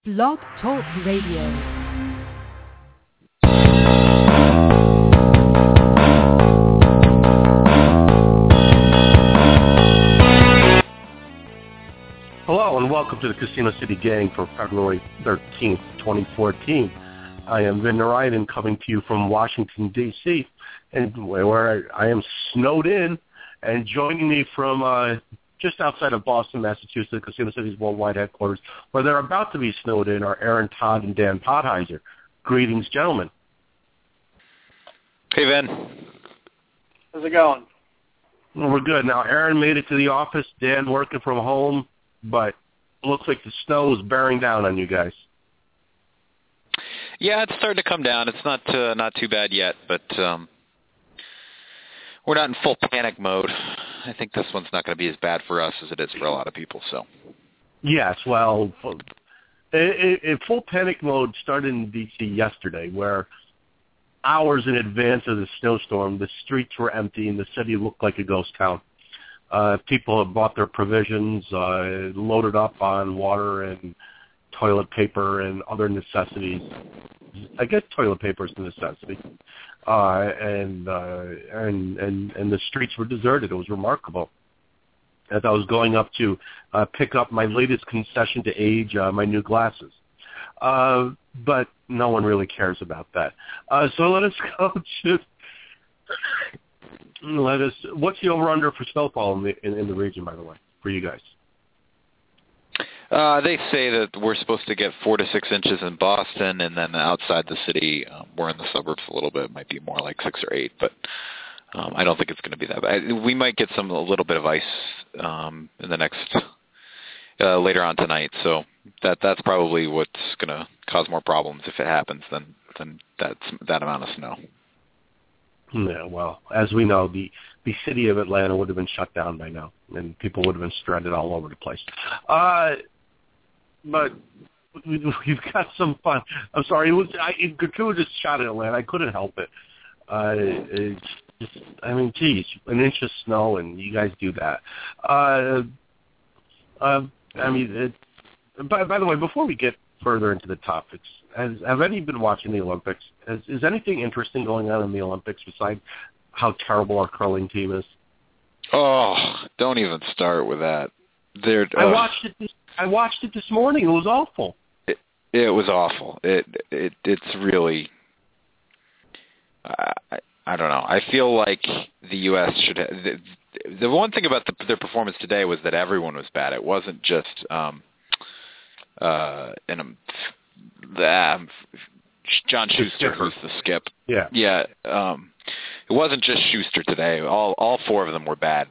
Blog Talk Radio. Hello and welcome to the Casino City Gang for February 13th, 2014. I am Vin Narayan coming to you from Washington, D.C., and where I am snowed in, and joining me from just outside of Boston, Massachusetts, Casino City's worldwide headquarters, where they're about to be snowed in, are Aaron Todd and Dan Podheiser. Greetings, gentlemen. Hey, Vin. How's it going? Well, we're good. Now, Aaron made it to the office, Dan working from home, but it looks like the snow is bearing down on you guys. Yeah, it's starting to come down. It's not too bad yet, but we're not in full panic mode. I think this one's not going to be as bad for us as it is for a lot of people. So. Yes, well, full panic mode started in D.C. yesterday, where hours in advance of the snowstorm, the streets were empty and the city looked like a ghost town. People had bought their provisions, loaded up on water and toilet paper and other necessities. I guess toilet paper is a necessity. And the streets were deserted. It was remarkable. As I was going up to pick up my latest concession to age, my new glasses. But no one really cares about that. So let us go to... What's the over-under for snowfall in the region, by the way, for you guys? They say that we're supposed to get 4 to 6 inches in Boston, and then outside the city, we're in the suburbs a little bit. It might be more like 6 or 8, but I don't think it's going to be that bad. We might get a little bit of ice in the next later on tonight, so that's probably what's going to cause more problems if it happens than that amount of snow. Yeah, well, as we know, the city of Atlanta would have been shut down by now, and people would have been stranded all over the place. But we've got some fun. I'm sorry, Gertrude just shot at Atlanta. I couldn't help it. It's just, I mean, geez, an inch of snow, and you guys do that. By the way, before we get further into the topics, have any been watching the Olympics? Is anything interesting going on in the Olympics besides how terrible our curling team is? Oh, don't even start with that. I watched it this morning. It was awful. It was awful. It's really. I don't know. I feel like the U.S. should have. The one thing about their performance today was that everyone was bad. It wasn't just John Schuster, who's the skip. Yeah. Yeah. It wasn't just Schuster today. All 4 of them were bad.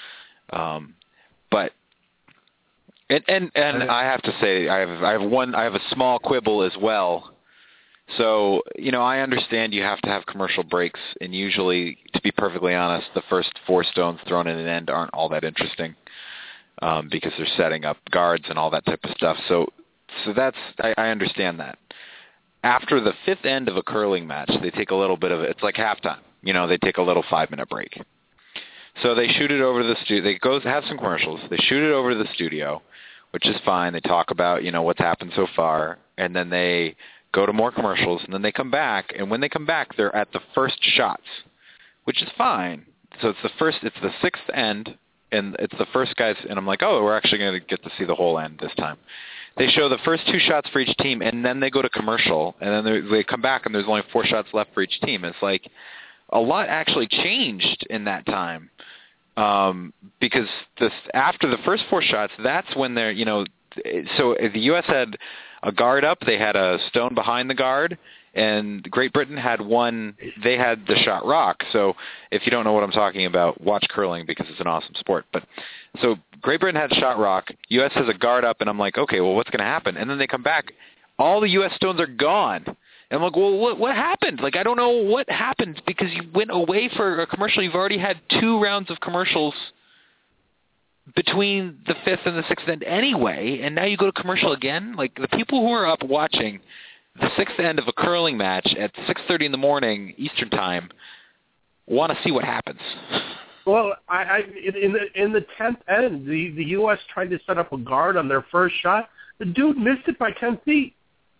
But and I have to say I have a small quibble as well. So, I understand you have to have commercial breaks, and usually, to be perfectly honest, the first 4 stones thrown in an end aren't all that interesting because they're setting up guards and all that type of stuff. So that's I understand that. After the 5th end of a curling match, they take a little bit of it's like halftime. They take a little 5-minute break. So they shoot it over to the studio. They go have some commercials. They shoot it over to the studio, which is fine. They talk about what's happened so far, and then they go to more commercials, and then they come back. And when they come back, they're at the first shots, which is fine. So it's the 6th end, and it's the first guys. And I'm like, oh, we're actually going to get to see the whole end this time. They show the first 2 shots for each team, and then they go to commercial, and then they come back, and there's only 4 shots left for each team. It's like a lot actually changed in that time because after the first 4 shots, that's when they're, so the U.S. had a guard up. They had a stone behind the guard, and Great Britain had one. They had the shot rock. So if you don't know what I'm talking about, watch curling because it's an awesome sport. But so Great Britain had shot rock. U.S. has a guard up, and I'm like, okay, well, what's going to happen? And then they come back. All the U.S. stones are gone. And I'm like, well, what happened? Like, I don't know what happened because you went away for a commercial. You've already had 2 rounds of commercials between the 5th and the 6th end anyway, and now you go to commercial again? Like, the people who are up watching the 6th end of a curling match at 6:30 in the morning Eastern time want to see what happens. Well, in the 10th end, the U.S. tried to set up a guard on their first shot. The dude missed it by 10 feet.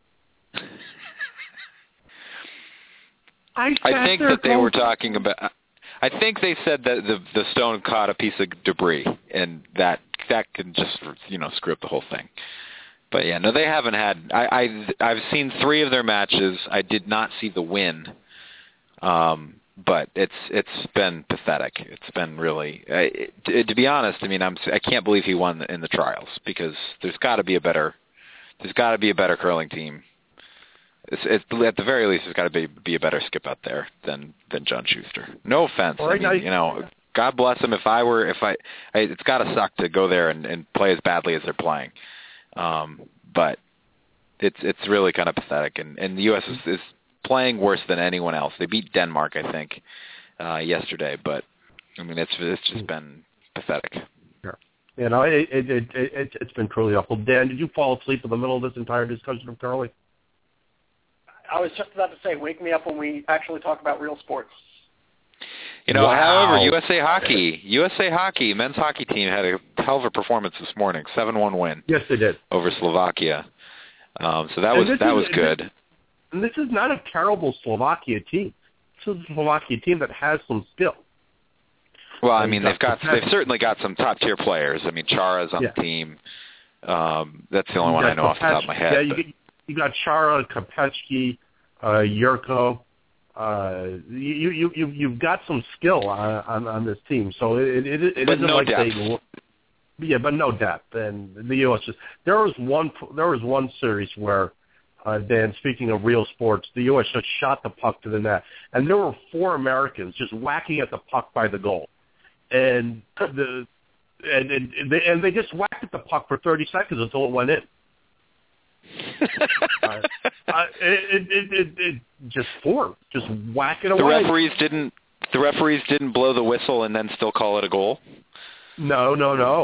I think that they were talking about. I think they said that the stone caught a piece of debris, and that can just screw up the whole thing. But yeah, no, they haven't had. I've seen 3 of their matches. I did not see the win, but it's been pathetic. It's been really. To be honest, I mean, I can't believe he won in the trials because there's got to be a better curling team. At the very least, there's got to be a better skip out there than John Schuster. No offense, I mean, God bless him. It's got to suck to go there and play as badly as they're playing. But it's really kind of pathetic, and the U.S. is playing worse than anyone else. They beat Denmark, I think, yesterday, but I mean it's just been pathetic. Sure. It's been truly awful. Dan, did you fall asleep in the middle of this entire discussion of curling? I was just about to say, wake me up when we actually talk about real sports. However, USA Hockey, men's hockey team had a hell of a performance this morning, 7-1 win. Yes, they did. Over Slovakia. So that was good. And this is not a terrible Slovakia team. This is a Slovakia team that has some skill. Well, I mean, they've certainly got some top tier players. I mean, Chara's on the team. That's the only one I know off the top of my head. Yeah, you got Chara, Kopechki, Yurko. You've got some skill on this team, so it isn't no like depth. but no depth. And the U.S. there was one series where Dan, speaking of real sports, the U.S. just shot the puck to the net, and there were 4 Americans just whacking at the puck by the goal, and they just whacked at the puck for 30 seconds until it went in. It just whack it away. The referees didn't blow the whistle and then still call it a goal. No.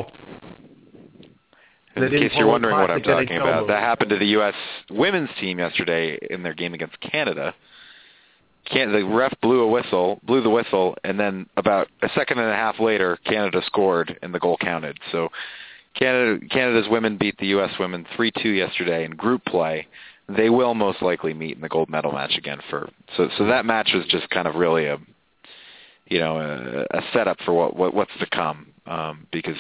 In case you're wondering what I'm talking about, that happened to the U.S. women's team yesterday in their game against Canada. The ref blew the whistle, and then about a second and a half later, Canada scored and the goal counted. So Canada's women beat the U.S. women 3-2 yesterday in group play. They will most likely meet in the gold medal match again. So that match was just kind of really a setup for what's to come. Because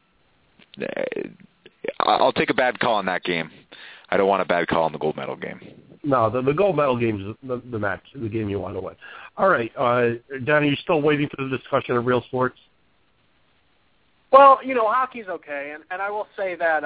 I'll take a bad call in that game. I don't want a bad call in the gold medal game. No, the gold medal game is the game you want to win. All right, Dan, are you still waiting for the discussion of real sports? Well, hockey's okay, and I will say that,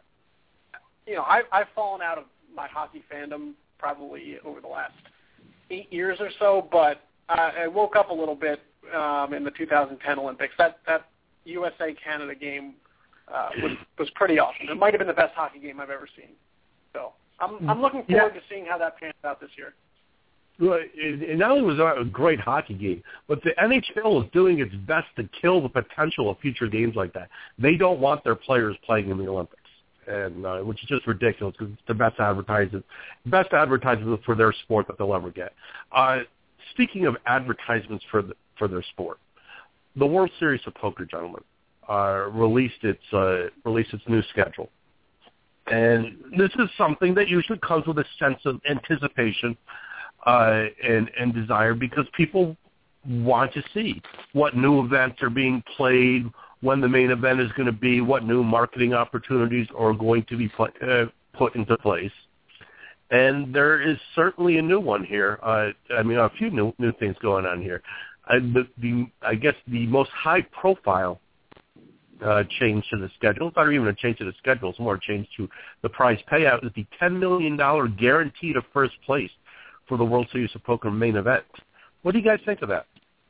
I've fallen out of my hockey fandom probably over the last 8 years or so, but I woke up a little bit in the 2010 Olympics. That USA-Canada game was pretty awesome. It might have been the best hockey game I've ever seen. So I'm looking forward to seeing how that pans out this year. Well, it not only was a great hockey game, but the NHL is doing its best to kill the potential of future games like that. They don't want their players playing in the Olympics, and which is just ridiculous because it's the best advertisement for their sport that they'll ever get. Speaking of advertisements for their sport, the World Series of Poker, gentlemen, released its new schedule, and this is something that usually comes with a sense of anticipation. And desire, because people want to see what new events are being played, when the main event is going to be, what new marketing opportunities are going to be put into place. And there is certainly a new one here. A few new things going on here. I guess the most high-profile change to the schedule, it's not even a change to the schedule, it's more a change to the prize payout, is the $10 million guarantee to first place for the World Series of Poker main event. What do you guys think of that?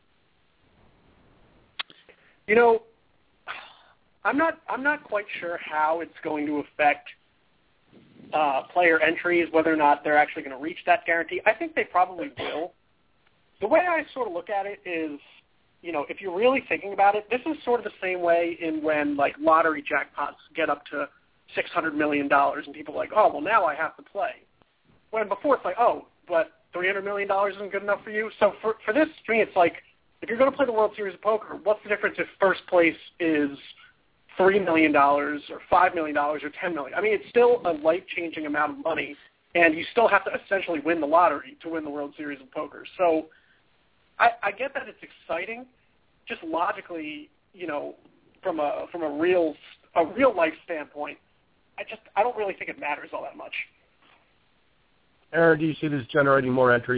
I'm not quite sure how it's going to affect player entries, whether or not they're actually going to reach that guarantee. I think they probably will. The way I sort of look at it is, if you're really thinking about it, this is sort of the same way in when like lottery jackpots get up to $600 million and people are like, oh, well, now I have to play. When before it's like, oh, but $300 million isn't good enough for you. So for this, to me, it's like, if you're going to play the World Series of Poker, what's the difference if first place is $3 million or $5 million or $10 million. I mean, it's still a life-changing amount of money, and you still have to essentially win the lottery to win the World Series of Poker. So I get that it's exciting, just logically, from a real life standpoint. I don't really think it matters all that much. Aaron, do you see this generating more entries?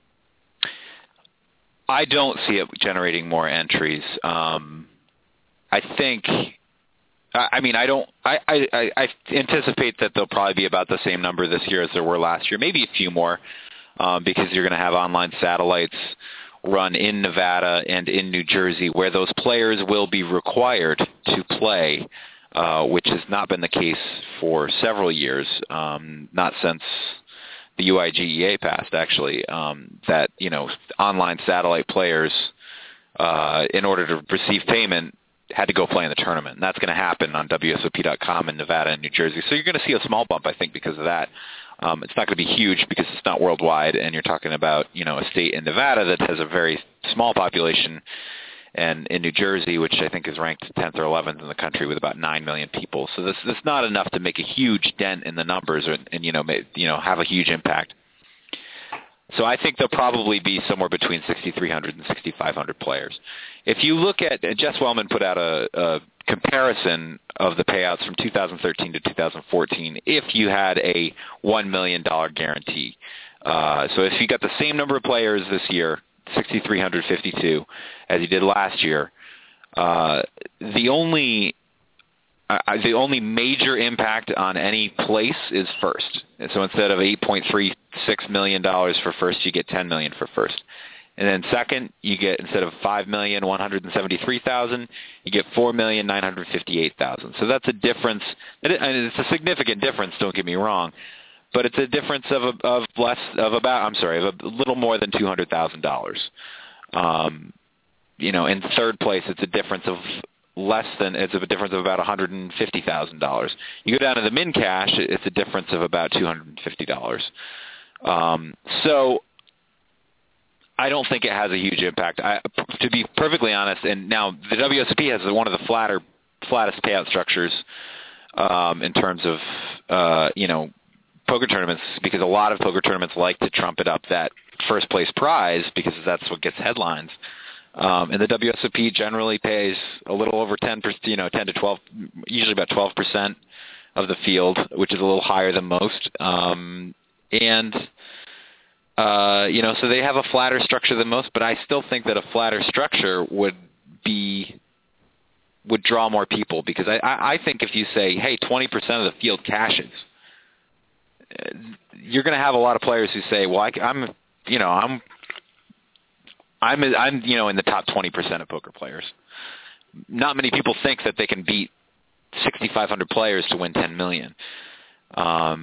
I don't see it generating more entries. I think. I mean, I anticipate that there'll probably be about the same number this year as there were last year, maybe a few more, because you're going to have online satellites run in Nevada and in New Jersey, where those players will be required to play, which has not been the case for several years, not since the UIGEA passed, actually, that, online satellite players, in order to receive payment, had to go play in the tournament. And that's going to happen on WSOP.com in Nevada and New Jersey. So you're going to see a small bump, I think, because of that. It's not going to be huge because it's not worldwide, and you're talking about, a state in Nevada that has a very small population, and in New Jersey, which I think is ranked 10th or 11th in the country with about 9 million people. So this is not enough to make a huge dent in the numbers and have a huge impact. So I think there'll probably be somewhere between 6,300 and 6,500 players. If you look at, Jess Wellman put out a comparison of the payouts from 2013 to 2014 if you had a $1 million guarantee. So if you got the same number of players this year, 6,352, as you did last year, the only major impact on any place is first. And so instead of $8.36 million for first, you get $10 million for first. And then second, you get, instead of $5,173,000, you get $4,958,000. So that's a difference, and it's a significant difference. Don't get me wrong, but it's a difference of a little more than $200,000. In third place, it's a difference of about $150,000. You go down to the min cash, it's a difference of about $250. So I don't think it has a huge impact. To be perfectly honest, and now the WSOP has one of the flattest payout structures in terms of poker tournaments, because a lot of poker tournaments like to trumpet up that first place prize because that's what gets headlines. And the WSOP generally pays a little over 10 to 12, usually about 12% of the field, which is a little higher than most. So they have a flatter structure than most, but I still think that a flatter structure would draw more people, because I think if you say, hey, 20% of the field cashes, you're going to have a lot of players who say, well, I'm in the top 20% of poker players. Not many people think that they can beat 6,500 players to win $10 million. I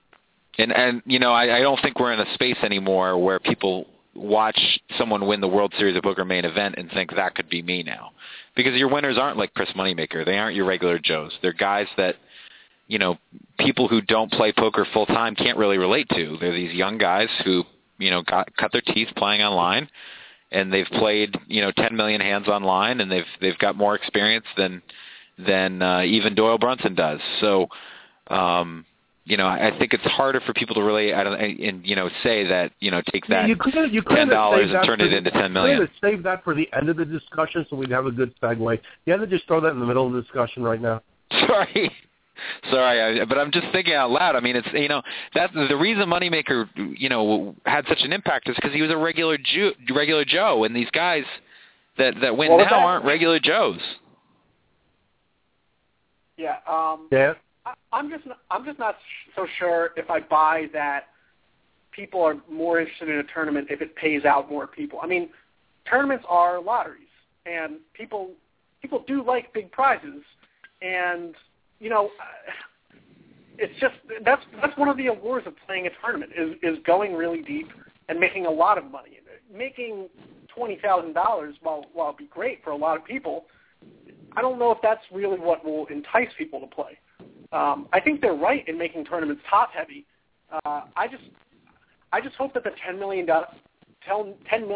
don't think we're in a space anymore where people watch someone win the World Series of Poker main event and think that could be me now, because your winners aren't like Chris Moneymaker. They aren't your regular Joes. They're guys that people who don't play poker full time can't really relate to. They're these young guys who cut their teeth playing online, and they've played 10 million hands online, and they've got more experience than even Doyle Brunson does. So I think it's harder for people to relate and say that take that $10 and turn it into $10 million. You could have saved that for the end of the discussion so we'd have a good segue. You have to just throw that in the middle of the discussion right now. Sorry, but I'm just thinking out loud. I mean, it's that's the reason Moneymaker had such an impact is because he was a regular Joe, and these guys that win now aren't regular Joes. Yeah. Yeah. I'm just not so sure if I buy that people are more interested in a tournament if it pays out more people. I mean, tournaments are lotteries, and people do like big prizes, and it's just that's one of the allures of playing a tournament is going really deep and making a lot of money. Making $20,000 while it'd be great for a lot of people, I don't know if that's really what will entice people to play. I think they're right in making tournaments top heavy. I just hope that the $10 million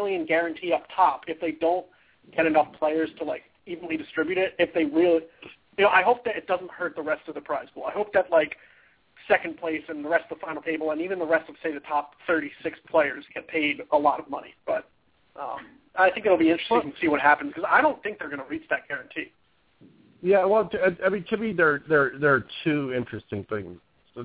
guarantee up top, if they don't get enough players to evenly distribute it, if they I hope that it doesn't hurt the rest of the prize pool. I hope that second place and the rest of the final table and even the rest of, say, the top 36 players get paid a lot of money. But I think it'll be interesting to see what happens because I don't think they're going to reach that guarantee. Yeah, well, to me, there are two interesting things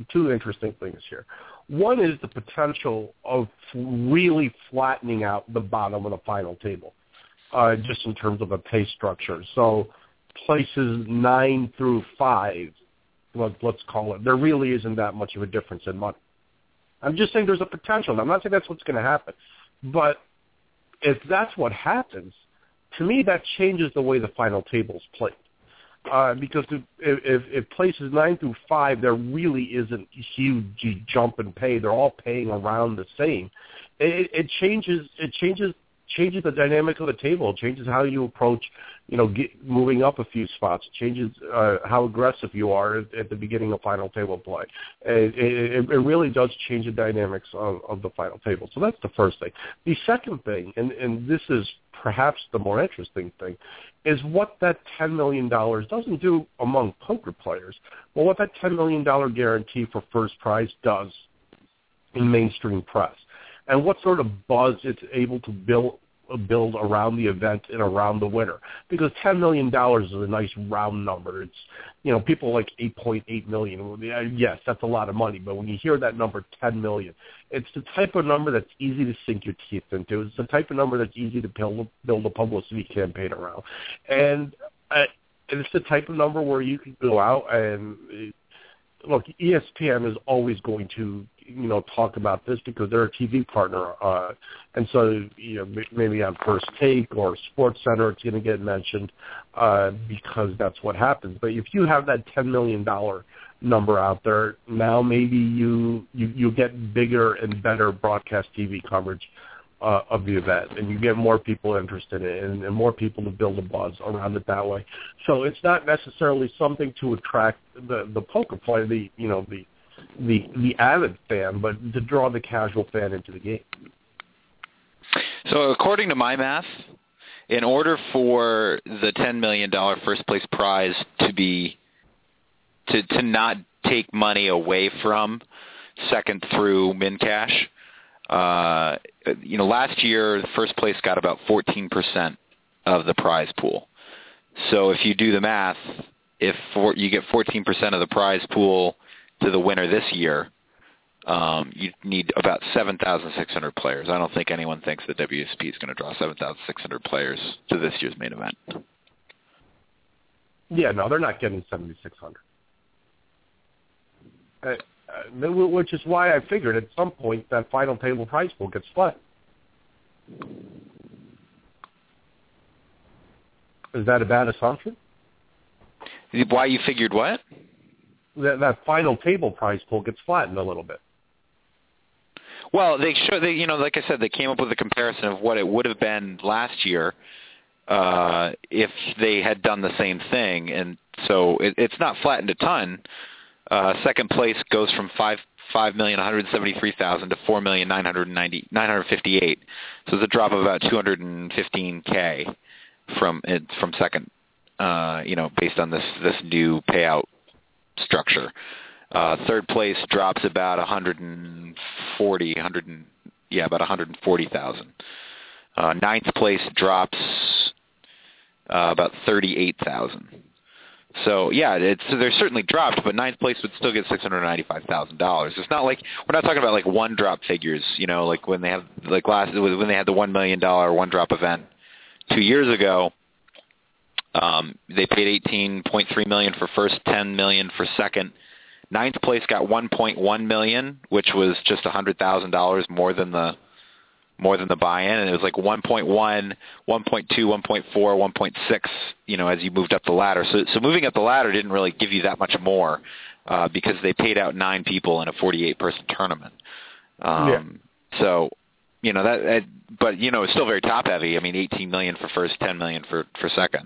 here. One is the potential of really flattening out the bottom of the final table, just in terms of a pay structure. So places 9 through 5, let's call it, there really isn't that much of a difference in money. I'm just saying there's a potential. I'm not saying that's what's going to happen. But if that's what happens, to me that changes the way the final table's played. Because if places 9 through 5, there really isn't a huge jump in pay. They're all paying around the same. It changes the dynamic of the table. It changes how you approach, moving up a few spots. It changes how aggressive you are at the beginning of final table play. It really does change the dynamics of the final table. So that's the first thing. The second thing, and this is perhaps the more interesting thing, is what that $10 million doesn't do among poker players, but what that $10 million guarantee for first prize does in mainstream press, and what sort of buzz it's able to build around the event and around the winner. Because $10 million is a nice round number. It's, people like 8.8 million. Yes, that's a lot of money, but when you hear that number, 10 million, it's the type of number that's easy to sink your teeth into. It's the type of number that's easy to build a publicity campaign around. And it's the type of number where you can go out and, look, ESPN is always going to, talk about this because they're a TV partner. And so, maybe on First Take or SportsCenter, it's going to get mentioned because that's what happens. But if you have that $10 million number out there, now maybe you get bigger and better broadcast TV coverage of the event, and you get more people interested in it and more people to build a buzz around it that way. So it's not necessarily something to attract the poker player, the avid fan, but to draw the casual fan into the game. So according to my math, in order for the $10 million first place prize to not take money away from second through min cash, last year the first place got about 14% of the prize pool. So if you do the math, you get 14% of the prize pool to the winner this year, you need about 7,600 players. I don't think anyone thinks that WSP is going to draw 7,600 players to this year's main event. Yeah, no, they're not getting 7,600. Which is why I figured at some point that final table prize pool gets split. Is that a bad assumption? Why you figured what? That final table prize pool gets flattened a little bit. Well, like I said, they came up with a comparison of what it would have been last year if they had done the same thing, and so it's not flattened a ton. Second place goes from 5,173,000 to 4,958,000. So it's a drop of about 215K from second. Based on this new payout structure. Third place drops about 140,000. Ninth place drops about 38,000. So yeah, they're certainly dropped, but ninth place would still get $695,000. It's not like we're not talking about like one drop figures, like when they have when they had the $1 million one drop event 2 years ago. They paid $18.3 million for first, $10 million for second. Ninth place got $1.1 million, which was just $100,000 more than the buy-in, and it was like 1.1, 1.2, 1.4, 1.6. As you moved up the ladder. So moving up the ladder didn't really give you that much more because they paid out 9 people in a 48-person tournament. So but it's still very top heavy. I mean, $18 million for first, $10 million for second.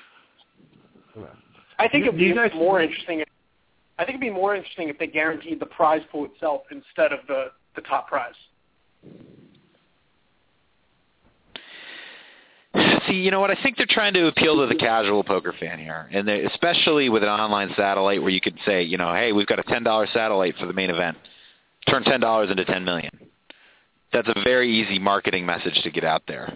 I think it'd be more interesting. I think it'd be more interesting if they guaranteed the prize pool itself instead of the top prize. See, see, you know what? I think they're trying to appeal to the casual poker fan here, and especially with an online satellite where you could say, you know, hey, we've got a $10 satellite for the main event. Turn $10 into $10 million. That's a very easy marketing message to get out there.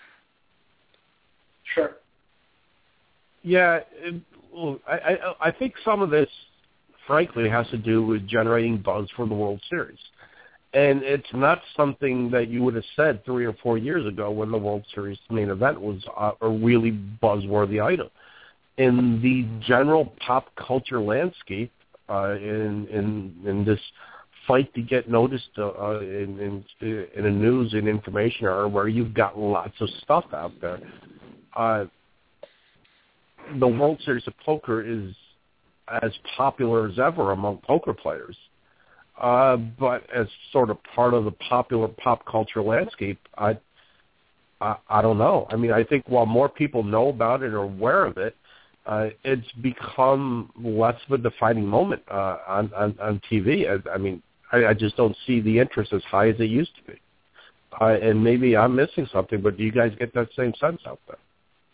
Sure. Yeah, I think some of this, frankly, has to do with generating buzz for the World Series. And it's not something that you would have said 3 or 4 years ago when the World Series main event was a really buzzworthy item. In the general pop culture landscape, in this fight to get noticed in the news and information era where you've got lots of stuff out there, the World Series of Poker is as popular as ever among poker players. But as sort of part of the popular pop culture landscape, I don't know. I mean, I think while more people know about it or aware of it, it's become less of a defining moment on TV. I mean, I just don't see the interest as high as it used to be. And maybe I'm missing something, but do you guys get that same sense out there?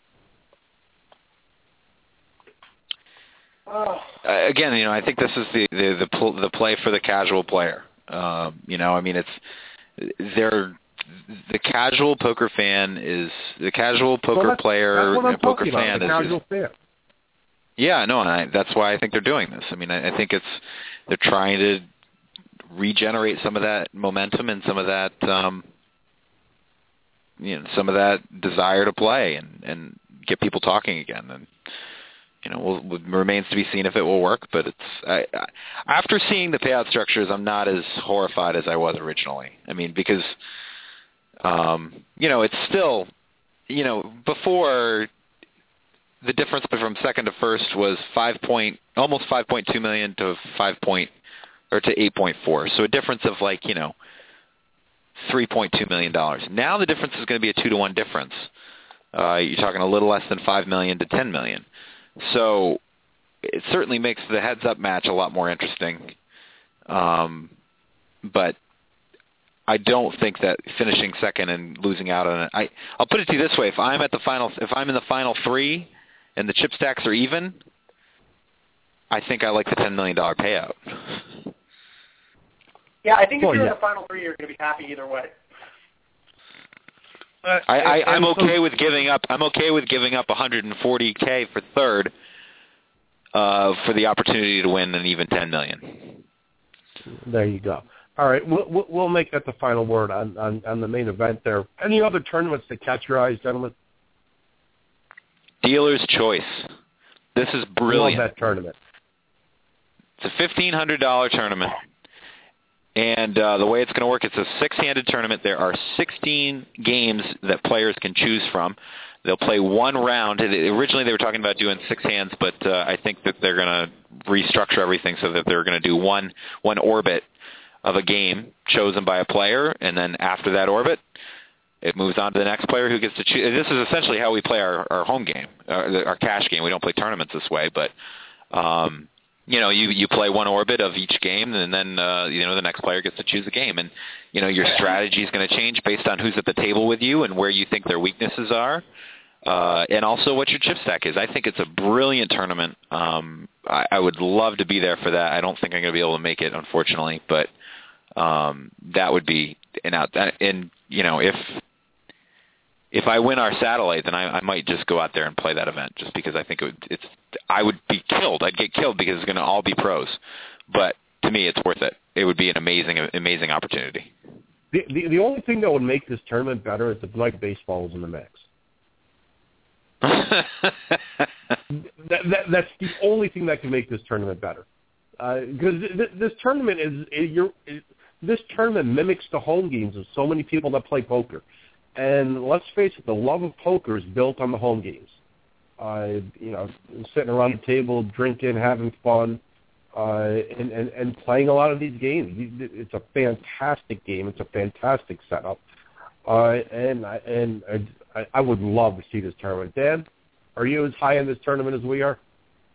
Again, you know, I think this is the play for the casual player. You know, I mean, the casual poker fan is the casual poker player. That's what I'm poker talking fan about, the casual fan. Yeah, no, and that's why I think they're doing this. I mean, I think they're trying to regenerate some of that momentum and some of that, you know, some of that desire to play and get people talking again. And you know, remains to be seen if it will work. But after seeing the payout structures, I'm not as horrified as I was originally. I mean, because you know, it's still, you know, before the difference from second to first was almost 5.2 million to 8.4. So a difference of like, you know, $3.2 million. Now the difference is going to be a 2-to-1 difference. You're talking a little less than $5 million to $10 million. So it certainly makes the heads-up match a lot more interesting. But I don't think that finishing second and losing out on it. I'll put it to you this way: if I'm in the final three and the chip stacks are even, I think I like the $10 million payout. Yeah, I think if you're in the final three, you're going to be happy either way. I'm okay with giving up. I'm okay with giving up $140K for third for the opportunity to win an even $10 million. There you go. All right, we'll make that the final word on the main event there. Any other tournaments that catch your eyes, gentlemen? Dealer's Choice. This is brilliant. I love that tournament. It's a $1,500 tournament. And the way it's going to work, it's a 6-handed tournament. There are 16 games that players can choose from. They'll play one round. Originally, they were talking about doing 6 hands, but I think that they're going to restructure everything so that they're going to do one orbit of a game chosen by a player, and then after that orbit, it moves on to the next player who gets to choose. This is essentially how we play our home game, our cash game. We don't play tournaments this way, but you know, you play one orbit of each game, and then you know, the next player gets to choose a game, and you know, your strategy is going to change based on who's at the table with you and where you think their weaknesses are, and also what your chip stack is. I think it's a brilliant tournament. I would love to be there for that. I don't think I'm going to be able to make it, unfortunately, but that would be and you know, if I win our satellite, then I might just go out there and play that event, just because I think I would be killed. I'd get killed because it's going to all be pros. But to me, it's worth it. It would be an amazing opportunity. The only thing that would make this tournament better is if like baseball was in the mix. That's the only thing that can make this tournament better. Because this tournament this tournament mimics the home games of so many people that play poker. And let's face it, the love of poker is built on the home games. You know, sitting around the table, drinking, having fun, and playing a lot of these games. It's a fantastic game. It's a fantastic setup. And I would love to see this tournament. Dan, are you as high in this tournament as we are?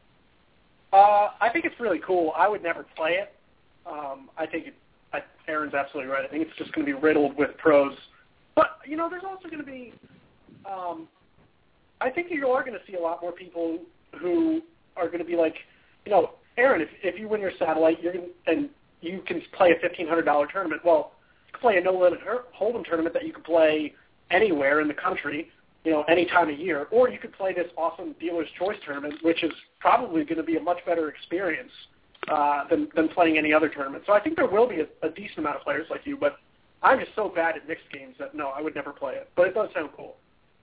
I think it's really cool. I would never play it. I think Aaron's absolutely right. I think it's just going to be riddled with pros. But, you know, there's also going to be I think you are going to see a lot more people who are going to be like, Aaron, if you win your satellite, and you can play a $1,500 tournament. Well, you can play a no-limit hold'em tournament that you can play anywhere in the country, any time of year, or you could play this awesome dealer's choice tournament, which is probably going to be a much better experience than playing any other tournament. So I think there will be a decent amount of players like you, but I'm just so bad at mixed games that no, I would never play it. But it does sound cool.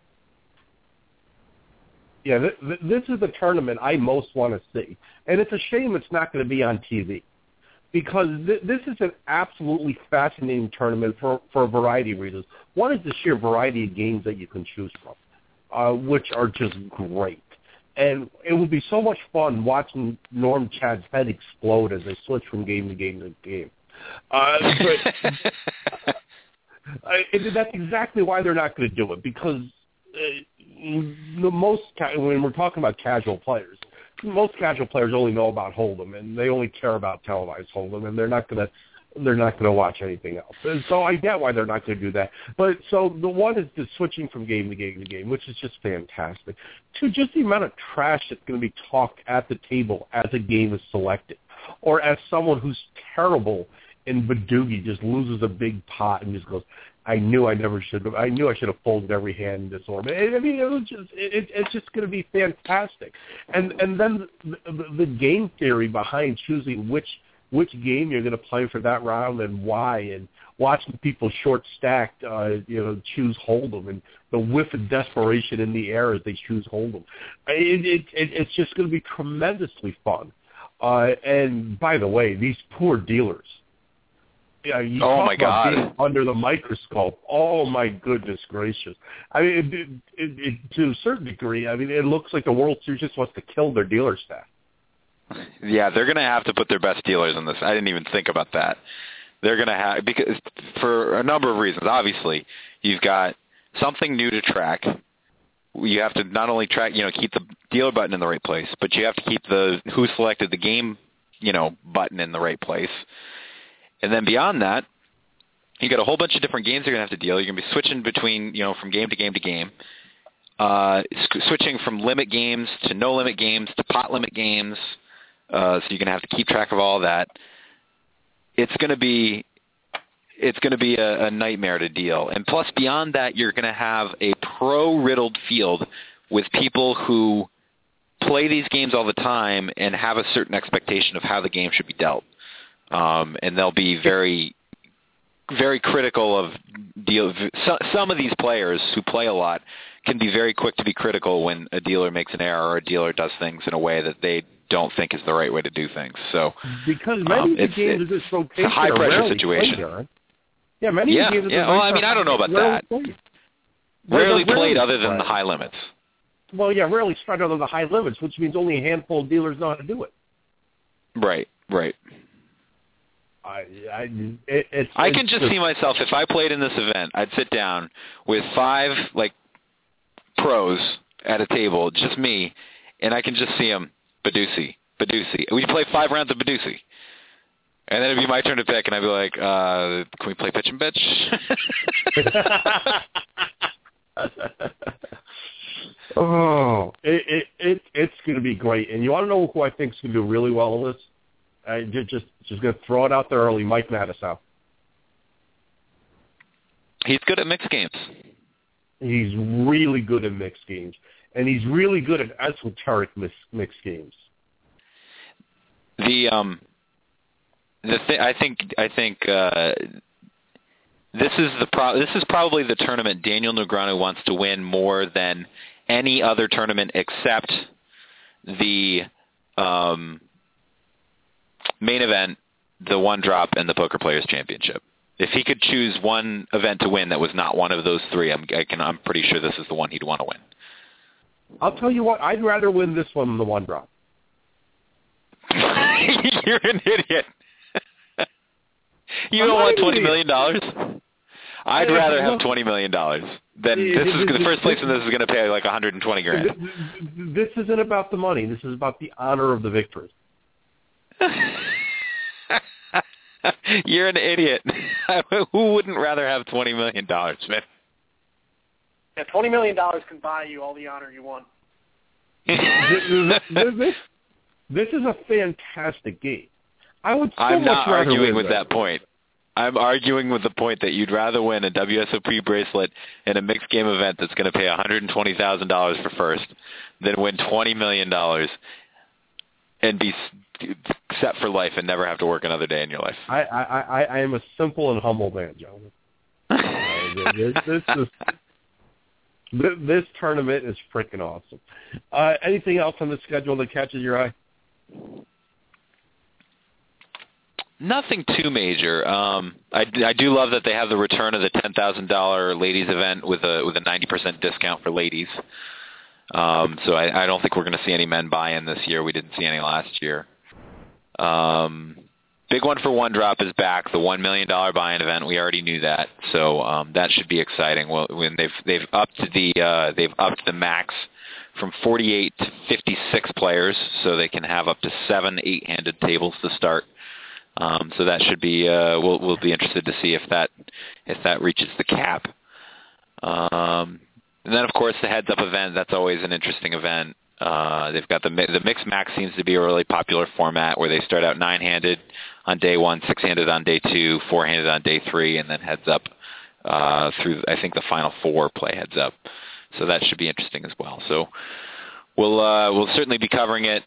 Yeah, this is the tournament I most want to see. And it's a shame it's not going to be on TV, because this is an absolutely fascinating tournament for a variety of reasons. One is the sheer variety of games that you can choose from, which are just great. And it would be so much fun watching Norm Chad's head explode as they switch from game to game to game. That's exactly why they're not going to do it, because when we're talking about casual players, most casual players only know about Hold'em, and they only care about televised Hold'em, and they're not going to watch anything else. And so I get why they're not going to do that. But so the one is the switching from game to game to game, which is just fantastic. Two, just the amount of trash that's going to be talked at the table as a game is selected, or as someone who's terrible in Badoogie just loses a big pot and just goes, I knew I should have folded every hand in this order. I mean, it's just going to be fantastic. And then the game theory behind choosing which game you're going to play for that round and why, and watching people short stacked, choose Hold'em, and the whiff of desperation in the air as they choose Hold'em. It's just going to be tremendously fun. And by the way, these poor dealers. Yeah, oh my God! Being under the microscope. Oh my goodness gracious! I mean, to a certain degree, I mean, it looks like the World Series just wants to kill their dealer staff. Yeah, they're going to have to put their best dealers in this. I didn't even think about that. They're going to have, because for a number of reasons. Obviously, you've got something new to track. You have to not only track, keep the dealer button in the right place, but you have to keep the who selected the game, button in the right place. And then beyond that, you got a whole bunch of different games you're going to have to deal. You're going to be switching between, from game to game to game, switching from limit games to no limit games to pot limit games. So you're going to have to keep track of all that. It's going to be a nightmare to deal. And plus, beyond that, you're going to have a pro-riddled field with people who play these games all the time and have a certain expectation of how the game should be dealt. And they'll be very, very critical of some of these players who play a lot can be very quick to be critical when a dealer makes an error or a dealer does things in a way that they don't think is the right way to do things. So because many of the games of this rotation it's a high pressure situation. Many of the games. Well, I mean, I don't know about that. Rarely played other than the high limits. Well, yeah, rarely spread other than the high limits, which means only a handful of dealers know how to do it. Right. I can just see myself, if I played in this event, I'd sit down with 5 pros at a table, just me, and I can just see them, Badoosie. We play 5 rounds of Badoosie. And then it'd be my turn to pick, and I'd be like, can we play pitch and bitch? Oh, it's going to be great. And you want to know who I think is going to do really well in this? Just going to throw it out there early, Mike Matusow. He's good at mixed games. He's really good at mixed games, and he's really good at esoteric mixed games. I think this is probably the tournament Daniel Negreanu wants to win more than any other tournament except the main event, the one drop, and the Poker Players Championship. If he could choose one event to win that was not one of those 3, I'm pretty sure this is the one he'd want to win. I'll tell you what, I'd rather win this one than the one drop. You're an idiot. You don't want $20 million? I'd rather have $20 million than the first place, and this is going to pay like $120,000. This isn't about the money. This is about the honor of the victory. You're an idiot. Who wouldn't rather have $20 million, man? Yeah, $20 million can buy you all the honor you want. This is a fantastic game. I'm not arguing with that point. I'm arguing with the point that you'd rather win a WSOP bracelet in a mixed game event that's going to pay $120,000 for first than win $20 million and be set for life and never have to work another day in your life. I am a simple and humble man, gentlemen. This tournament is freaking awesome. Anything else on the schedule that catches your eye? Nothing too major. I do love that they have the return of the $10,000 ladies event with a 90% discount for ladies. So I don't think we're going to see any men buy-in this year. We didn't see any last year. Big one for One Drop is back, the $1 million buy-in event. We already knew that, so that should be exciting. Well, when they've upped the max from 48 to 56 players, so they can have up to 7 8-handed tables to start. So that should be we'll be interested to see if that reaches the cap. And then of course the heads up event, that's always an interesting event. They've got the mixed max seems to be a really popular format where they start out 9-handed on day 1, 6-handed on day 2, 4-handed on day 3, and then heads up through I think the final 4 play heads up. So that should be interesting as well. So we'll certainly be covering it.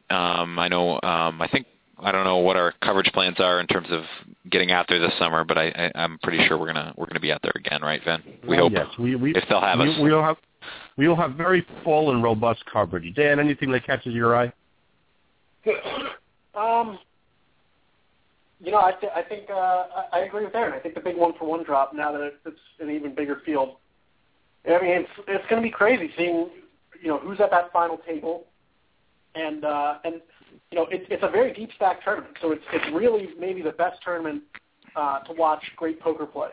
I don't know what our coverage plans are in terms of getting out there this summer, but I'm pretty sure we're gonna be out there again, right, Vin? We hope. Yes, if they'll have us. We will have very full and robust coverage. Dan, anything that catches your eye? I think I agree with Aaron. I think the big one for One Drop, now that it's an even bigger field. I mean, it's going to be crazy seeing who's at that final table, and it's a very deep stack tournament, so it's really maybe the best tournament to watch great poker play.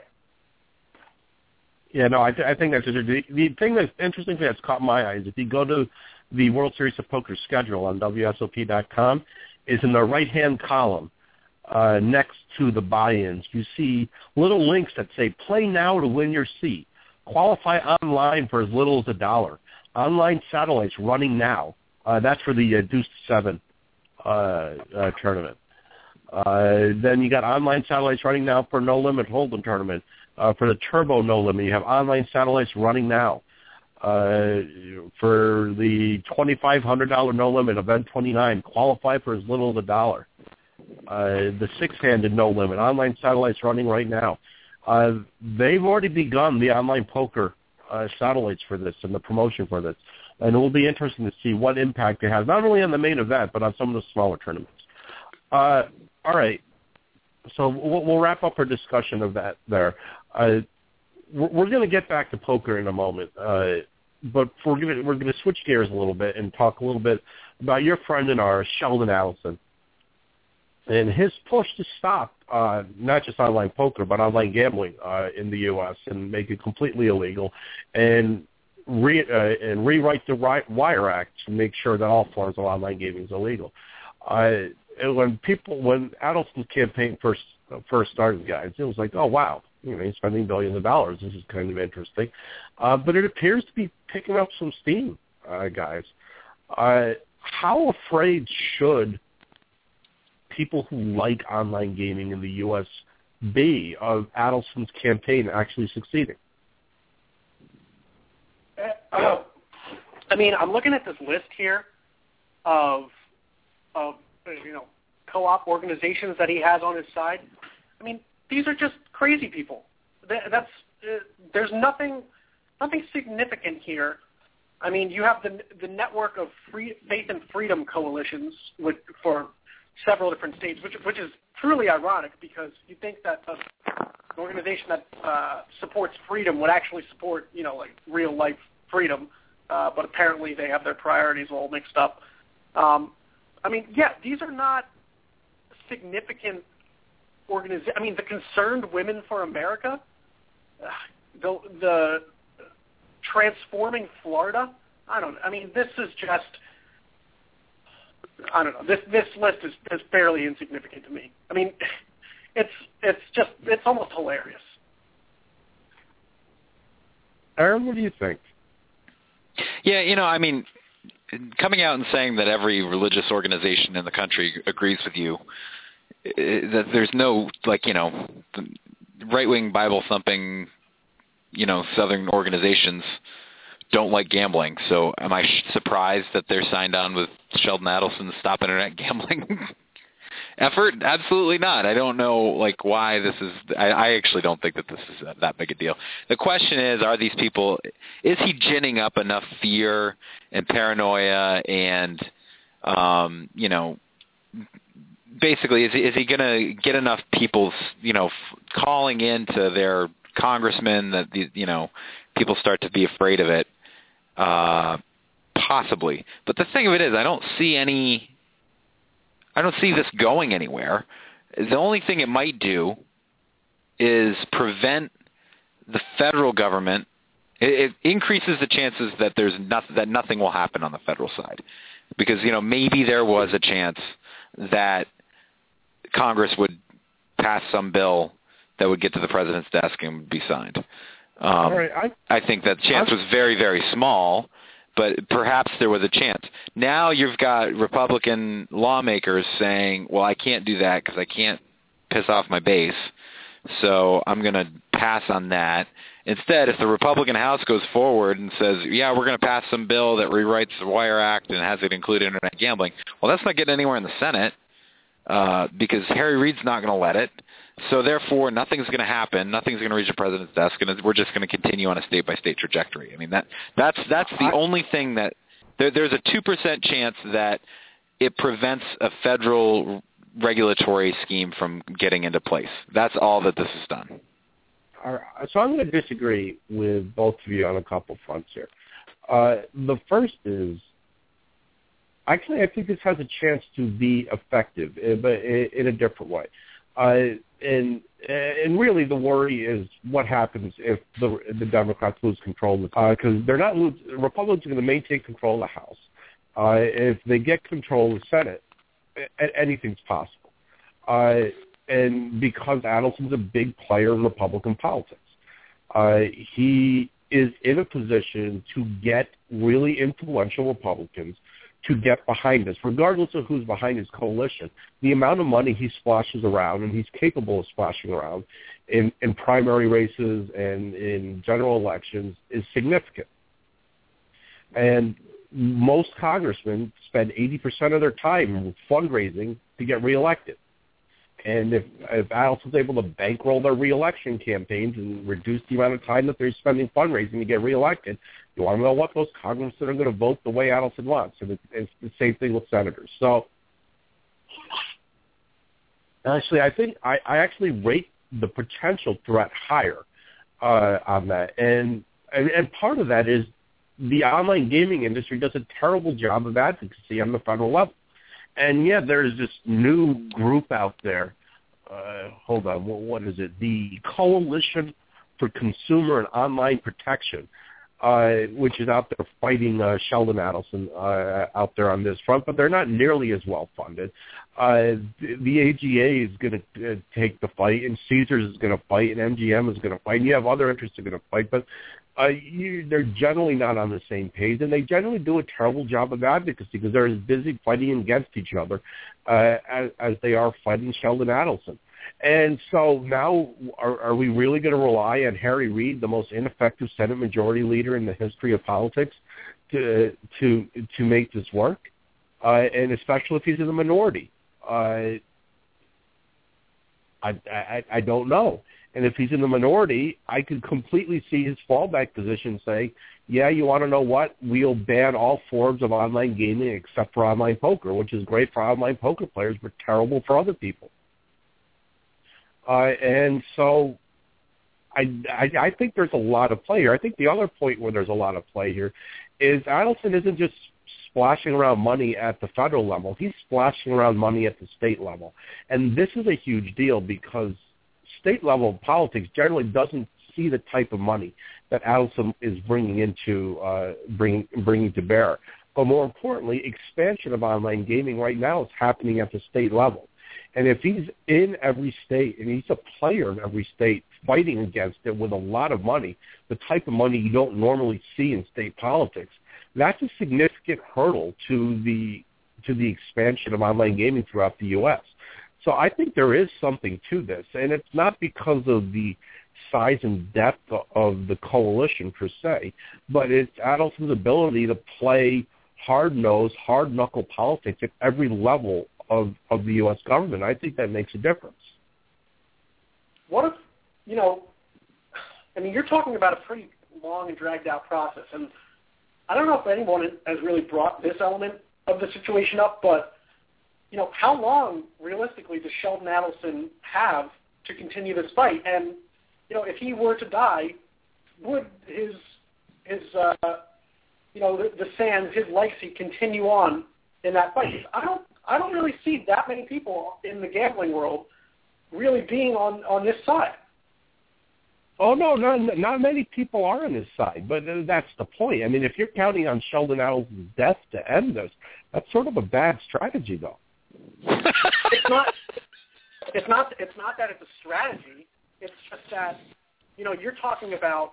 Yeah, no, I think that's interesting. The thing that's interesting that's caught my eye is if you go to the World Series of Poker schedule on WSOP.com, is in the right-hand column next to the buy-ins. You see little links that say, play now to win your seat. Qualify online for as little as $1. Online satellites running now. That's for the Deuce 7 tournament. Then you got online satellites running now for No Limit Hold'em tournament. For the Turbo No Limit, you have online satellites running now. For the $2,500 No Limit, Event 29, qualify for as little as $1. The 6-handed No Limit, online satellites running right now. They've already begun the online poker satellites for this and the promotion for this. And it will be interesting to see what impact it has, not only on the main event, but on some of the smaller tournaments. All right. So we'll wrap up our discussion of that there. We're going to get back to poker in a moment, but we're going to switch gears a little bit and talk a little bit about your friend and ours, Sheldon Adelson, and his push to stop not just online poker but online gambling in the U.S. and make it completely illegal, and rewrite the Wire Act to make sure that all forms of online gaming is illegal. When Adelson's campaign first started, guys, it was like, oh wow, he's spending billions of dollars. This is kind of interesting, but it appears to be picking up some steam, guys. How afraid should people who like online gaming in the U.S. be of Adelson's campaign actually succeeding? I mean, I'm looking at this list here of co-op organizations that he has on his side. I mean, these are just crazy people. There's nothing significant here. I mean, you have the network of Faith and Freedom coalitions for several different states, which is truly ironic because you think that an organization that supports freedom would actually support like real life freedom, but apparently they have their priorities all mixed up. I mean, yeah, these are not significant organizations. I mean, the Concerned Women for America, the Transforming Florida. This is just, I don't know. This list is fairly insignificant to me. I mean, it's almost hilarious. Aaron, what do you think? Yeah, I mean, coming out and saying that every religious organization in the country agrees with you, that there's no, right-wing Bible-thumping, Southern organizations don't like gambling. So am I surprised that they're signed on with Sheldon Adelson's Stop Internet Gambling effort? Absolutely not. I don't know why this is. I actually don't think that this is that big a deal. The question is, are these people? Is he ginning up enough fear and paranoia and basically is he going to get enough people calling into their congressmen that people start to be afraid of it? Possibly. But the thing of it is, I don't see this going anywhere. The only thing it might do is prevent the federal government. It increases the chances that that nothing will happen on the federal side, because maybe there was a chance that Congress would pass some bill that would get to the president's desk and be signed. All right, I think that chance was very, very small, but perhaps there was a chance. Now you've got Republican lawmakers saying, well, I can't do that because I can't piss off my base, so I'm going to pass on that. Instead, if the Republican House goes forward and says, yeah, we're going to pass some bill that rewrites the Wire Act and has it include internet gambling, well, that's not getting anywhere in the Senate because Harry Reid's not going to let it. So therefore, nothing's going to happen. Nothing's going to reach the president's desk, and we're just going to continue on a state-by-state trajectory. I mean, that's the only thing that there's a 2% chance that it prevents a federal regulatory scheme from getting into place. That's all that this has done. All right. So I'm going to disagree with both of you on a couple fronts here. The first is, actually, I think this has a chance to be effective, but in a different way. And really, the worry is what happens if the Democrats lose control, because they're not Republicans are going to maintain control of the House. If they get control of the Senate, anything's possible. And because Adelson's a big player in Republican politics, he is in a position to get really influential Republicans to get behind this, regardless of who's behind his coalition. The amount of money he splashes around, and he's capable of splashing around in primary races and in general elections, is significant. And most congressmen spend 80% of their time fundraising to get reelected. And if Adelson's able to bankroll their reelection campaigns and reduce the amount of time that they're spending fundraising to get reelected, you want to know what those congressmen are going to vote the way Adelson wants. And it's the same thing with senators. So actually, I think I actually rate the potential threat higher on that. And part of that is the online gaming industry does a terrible job of advocacy on the federal level. And, yeah, there's this new group out there. Hold on. What is it? The Coalition for Consumer and Online Protection, which is out there fighting Sheldon Adelson out there on this front, but they're not nearly as well funded. The AGA is going to take the fight, and Caesars is going to fight, and MGM is going to fight, and you have other interests that are going to fight, but they're generally not on the same page, and they generally do a terrible job of advocacy because they're as busy fighting against each other as they are fighting Sheldon Adelson. And so now, are we really going to rely on Harry Reid, the most ineffective Senate Majority Leader in the history of politics, to make this work? And especially if he's in the minority, I don't know. And if he's in the minority, I could completely see his fallback position saying, yeah, you want to know what? We'll ban all forms of online gaming except for online poker, which is great for online poker players, but terrible for other people. And so I think there's a lot of play here. I think the other point where there's a lot of play here is Adelson isn't just splashing around money at the federal level. He's splashing around money at the state level. And this is a huge deal because state-level politics generally doesn't see the type of money that Adelson is bringing to bear. But more importantly, expansion of online gaming right now is happening at the state level. And if he's in every state, and he's a player in every state fighting against it with a lot of money, the type of money you don't normally see in state politics, that's a significant hurdle to the expansion of online gaming throughout the U.S. So I think there is something to this, and it's not because of the size and depth of the coalition per se, but it's Adelson's ability to play hard-nosed, hard-knuckle politics at every level of the U.S. government. I think that makes a difference. What if, you're talking about a pretty long and dragged-out process, and I don't know if anyone has really brought this element of the situation up, but, how long, realistically, does Sheldon Adelson have to continue this fight? And, if he were to die, would his the Sands, his legacy, continue on in that fight? I don't really see that many people in the gambling world really being on this side. Oh, no, not many people are on his side, but that's the point. I mean, if you're counting on Sheldon Adelson's death to end this, that's sort of a bad strategy, though. It's not that it's a strategy. It's just that, you're talking about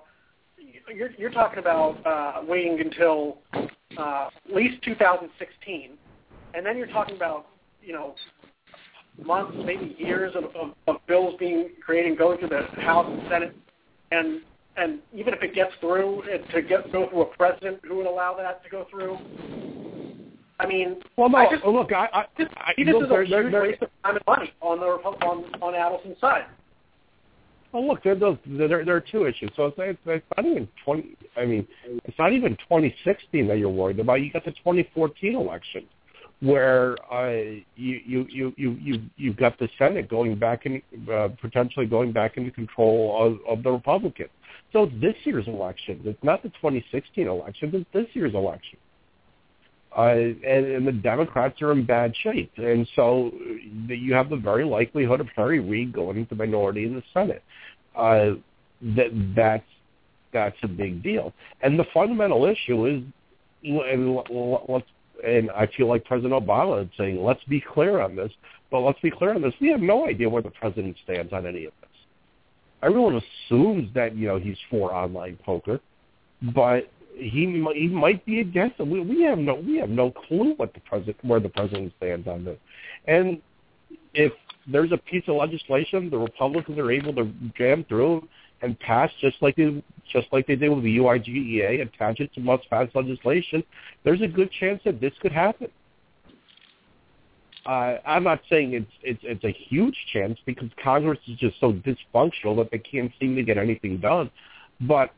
waiting until at least 2016, and then you're talking about, months, maybe years of bills being created and going through the House and Senate, and even if it gets through, go through a president who would allow that to go through. I mean, well, no, this is a huge waste of time and money on Adelson's side. Well, look, there are two issues. So it's not even 20. I mean, it's not even 2016 that you're worried about. You got the 2014 election, where you've got the Senate going back and potentially going back into control of the Republicans. So it's this year's election. It's not the 2016 election. It's this year's election. And the Democrats are in bad shape. And so you have the very likelihood of Harry Reid going into minority in the Senate. That's a big deal. And the fundamental issue is, and I feel like President Obama is saying, let's be clear on this. But let's be clear on this. We have no idea where the president stands on any of this. Everyone assumes that, he's for online poker, but he might be against it. We have no clue where the president stands on this. And if there's a piece of legislation the Republicans are able to jam through and pass, just like they did with the UIGEA, attach it to must-pass legislation, there's a good chance that this could happen. I'm not saying it's a huge chance, because Congress is just so dysfunctional that they can't seem to get anything done. But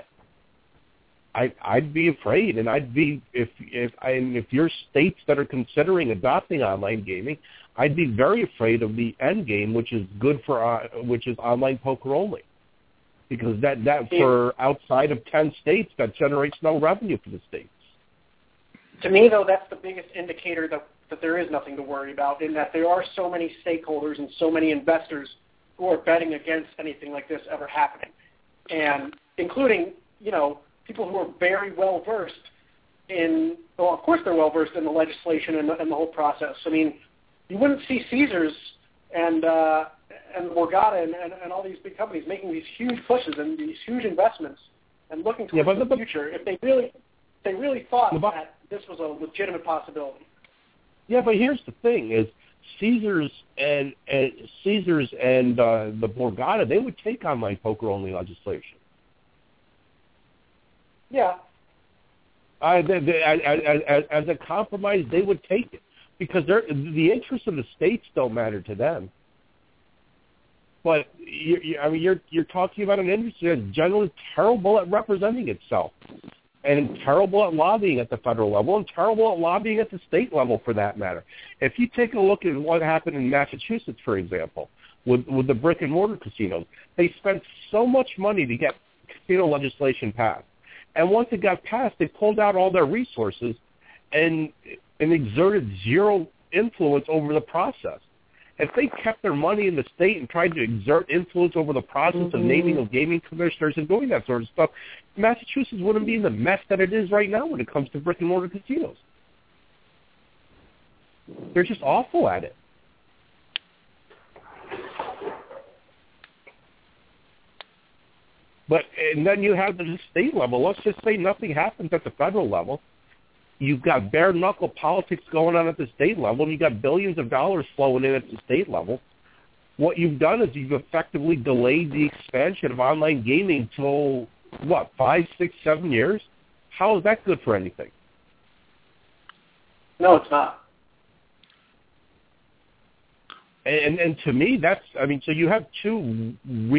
I'd be afraid, and if you're states that are considering adopting online gaming, I'd be very afraid of the end game, which is which is online poker only, because that for outside of 10 states, that generates no revenue for the states. To me, though, that's the biggest indicator that there is nothing to worry about, in that there are so many stakeholders and so many investors who are betting against anything like this ever happening, and including, people who are very well versed in. Well, of course, they're well versed in the legislation and the whole process. I mean, you wouldn't see Caesars and Borgata and all these big companies making these huge pushes and these huge investments and looking towards the future if they really thought that this was a legitimate possibility. Yeah, but here's the thing: is Caesars and the Borgata, they would take online poker only legislation. Yeah. As a compromise, they would take it, because the interests of the states don't matter to them. But you're talking about an industry that's generally terrible at representing itself, and terrible at lobbying at the federal level, and terrible at lobbying at the state level, for that matter. If you take a look at what happened in Massachusetts, for example, with the brick and mortar casinos, they spent so much money to get casino legislation passed. And once it got passed, they pulled out all their resources and exerted zero influence over the process. If they kept their money in the state and tried to exert influence over the process of naming of gaming commissioners and doing that sort of stuff, Massachusetts wouldn't be in the mess that it is right now when it comes to brick and mortar casinos. They're just awful at it. And then you have the state level. Let's just say nothing happens at the federal level. You've got bare-knuckle politics going on at the state level, and you've got billions of dollars flowing in at the state level. What you've done is you've effectively delayed the expansion of online gaming till, 5, 6, 7 years? How is that good for anything? No, it's not. And to me, so you have two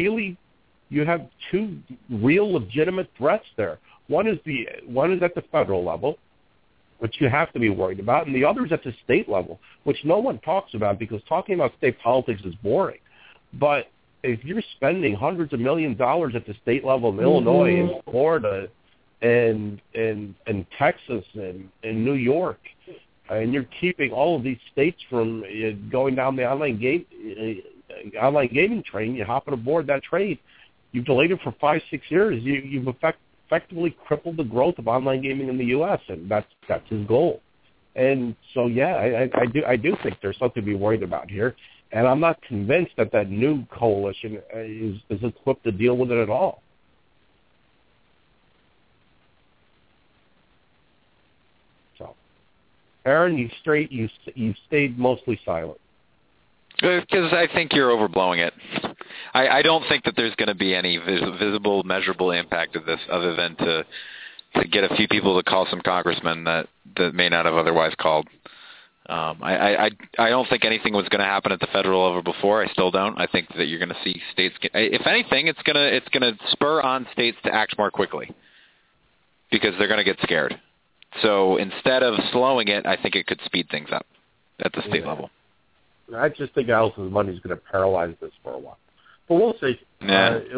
real legitimate threats there. One is at the federal level, which you have to be worried about, and the other is at the state level, which no one talks about because talking about state politics is boring. But if you're spending hundreds of millions of dollars at the state level in Illinois and Florida and Texas and New York, and you're keeping all of these states from going down the online gaming train, you're hopping aboard that train, you've delayed it for 5, 6 years, you've effectively crippled the growth of online gaming in the U.S., and that's his goal. And so, I do think there's something to be worried about here, and I'm not convinced that new coalition is equipped to deal with it at all. So, Aaron, you stayed mostly silent. Because I think you're overblowing it. I don't think that there's going to be any visible, measurable impact of this other than to get a few people to call some congressmen that may not have otherwise called. I don't think anything was going to happen at the federal level before. I still don't. I think that you're going to see states. If anything, it's going to spur on states to act more quickly because they're going to get scared. So instead of slowing it, I think it could speed things up at the state level. I just think Alice's money is going to paralyze this for a while, but we'll see. Yeah. It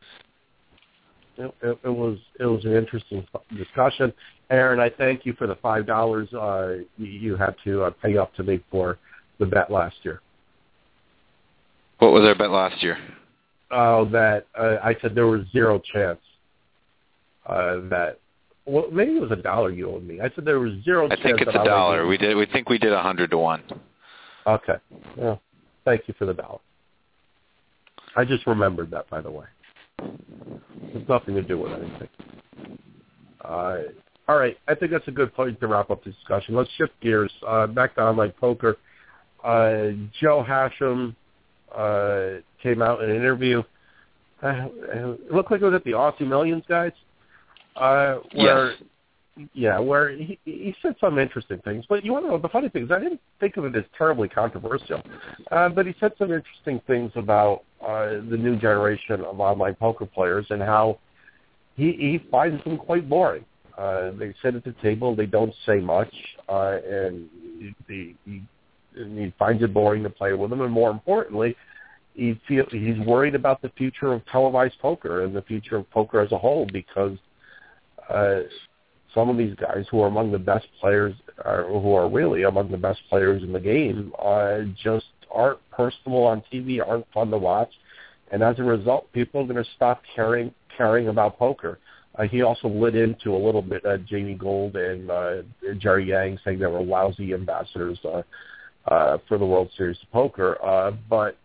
was an interesting discussion. Aaron, I thank you for the $5 you had to pay up to me for the bet last year. What was our bet last year? That I said there was zero chance that. Well, maybe it was $1 you owed me. I said there was zero chance. I think it's $1. We think we did 100 to 1. Okay. Well, thank you for the $1. I just remembered that, by the way. It's nothing to do with anything. All right. I think that's a good point to wrap up the discussion. Let's shift gears. Back to online poker. Joe Hasham came out in an interview. It looked like it was at the Aussie Millions, guys. Where he said some interesting things. But you want to know the funny thing is I didn't think of it as terribly controversial. But he said some interesting things about the new generation of online poker players and how he finds them quite boring. They sit at the table, they don't say much, and he finds it boring to play with them. And more importantly, he's worried about the future of televised poker and the future of poker as a whole because some of these guys who are among the best players, who are really among the best players in the game, just aren't personable on TV, aren't fun to watch, and as a result, people are going to stop caring about poker. He also lit into a little bit Jamie Gold and Jerry Yang saying they were lousy ambassadors for the World Series of Poker. But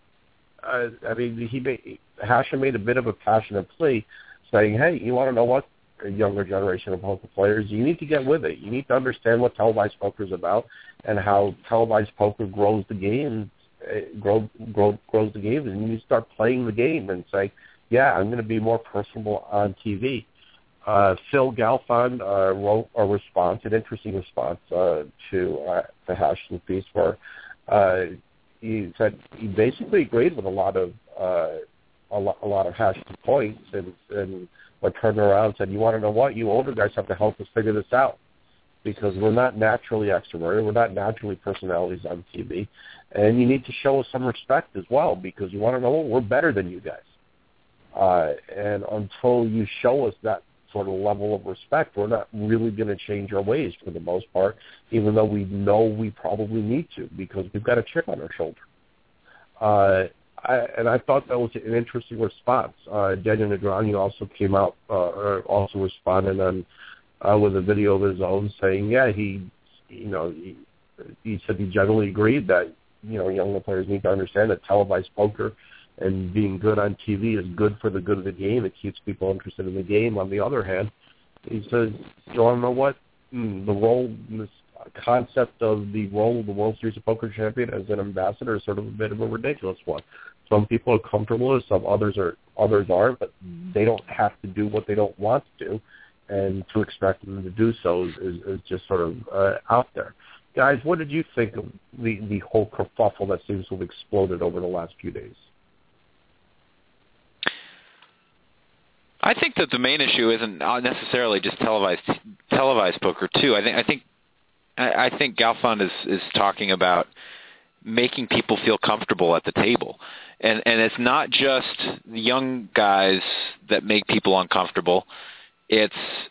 Hasham made a bit of a passionate plea, saying, "Hey, you want to know what? A younger generation of poker players, you need to get with it. You need to understand what televised poker is about and how televised poker grows the game, grows the game, and you need to start playing the game and say, yeah, I'm going to be more personable on TV." Phil Galfond wrote a response, an interesting response to the Hasham piece where he said he basically agreed with a lot of Hasham's points and but turned around and said, you want to know what? You older guys have to help us figure this out because we're not naturally extroverted. We're not naturally personalities on TV. And you need to show us some respect as well because you want to know what? We're better than you guys. And until you show us that sort of level of respect, we're not really going to change our ways for the most part, even though we know we probably need to because we've got a chip on our shoulder. And I thought that was an interesting response. Daniel Negreanu also came out, also responded with a video of his own, saying, yeah, he said he generally agreed that younger players need to understand that televised poker and being good on TV is good for the good of the game. It keeps people interested in the game. On the other hand, he says, you want to know what? The role, this concept of the role of the World Series of Poker champion as an ambassador is sort of a bit of a ridiculous one. Some people are comfortable with it, some others aren't, but they don't have to do what they don't want to do, and to expect them to do so is just sort of out there. Guys, what did you think of the whole kerfuffle that seems to have exploded over the last few days? I think that the main issue isn't necessarily just televised poker too. I think Galfond is talking about making people feel comfortable at the table, and it's not just the young guys that make people uncomfortable. It's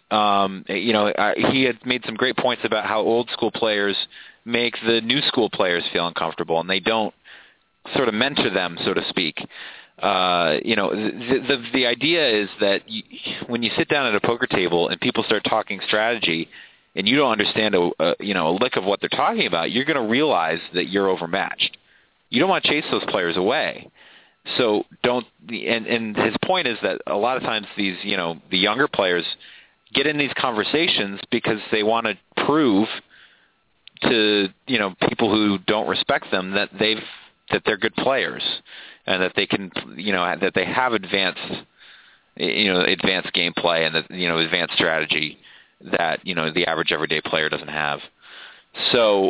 he had made some great points about how old school players make the new school players feel uncomfortable, and they don't sort of mentor them, so to speak. The idea is that when you sit down at a poker table and people start talking strategy, and you don't understand a lick of what they're talking about, you're going to realize that you're overmatched. You don't want to chase those players away. So don't. And his point is that a lot of times these, the younger players get in these conversations because they want to prove to people who don't respect them that they're good players, and that they can, that they have advanced gameplay and advanced strategy that the average everyday player doesn't have. So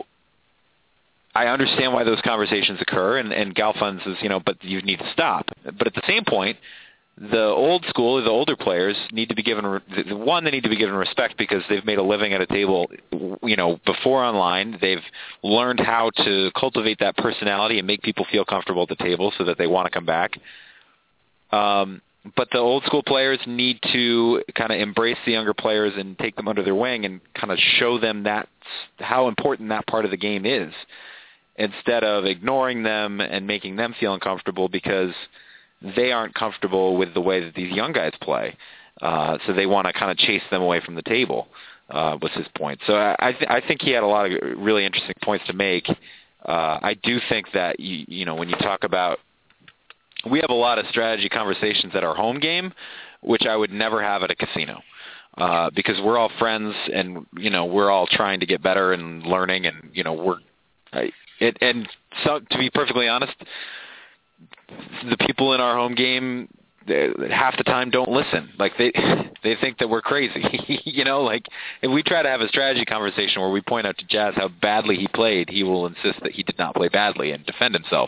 I understand why those conversations occur, and Galfond says, but you need to stop. But at the same point, the old school, the older players need to be given, they need to be given respect because they've made a living at a table, before online. They've learned how to cultivate that personality and make people feel comfortable at the table so that they want to come back. But the old school players need to kind of embrace the younger players and take them under their wing and kind of show them that's how important that part of the game is, instead of ignoring them and making them feel uncomfortable because they aren't comfortable with the way that these young guys play. So they want to kind of chase them away from the table, was his point. So I think he had a lot of really interesting points to make. I do think that, when you talk about, we have a lot of strategy conversations at our home game, which I would never have at a casino, because we're all friends and, we're all trying to get better and learning, and, and so to be perfectly honest, the people in our home game, half the time don't listen. Like they think that we're crazy, if we try to have a strategy conversation where we point out to Jazz how badly he played, he will insist that he did not play badly and defend himself,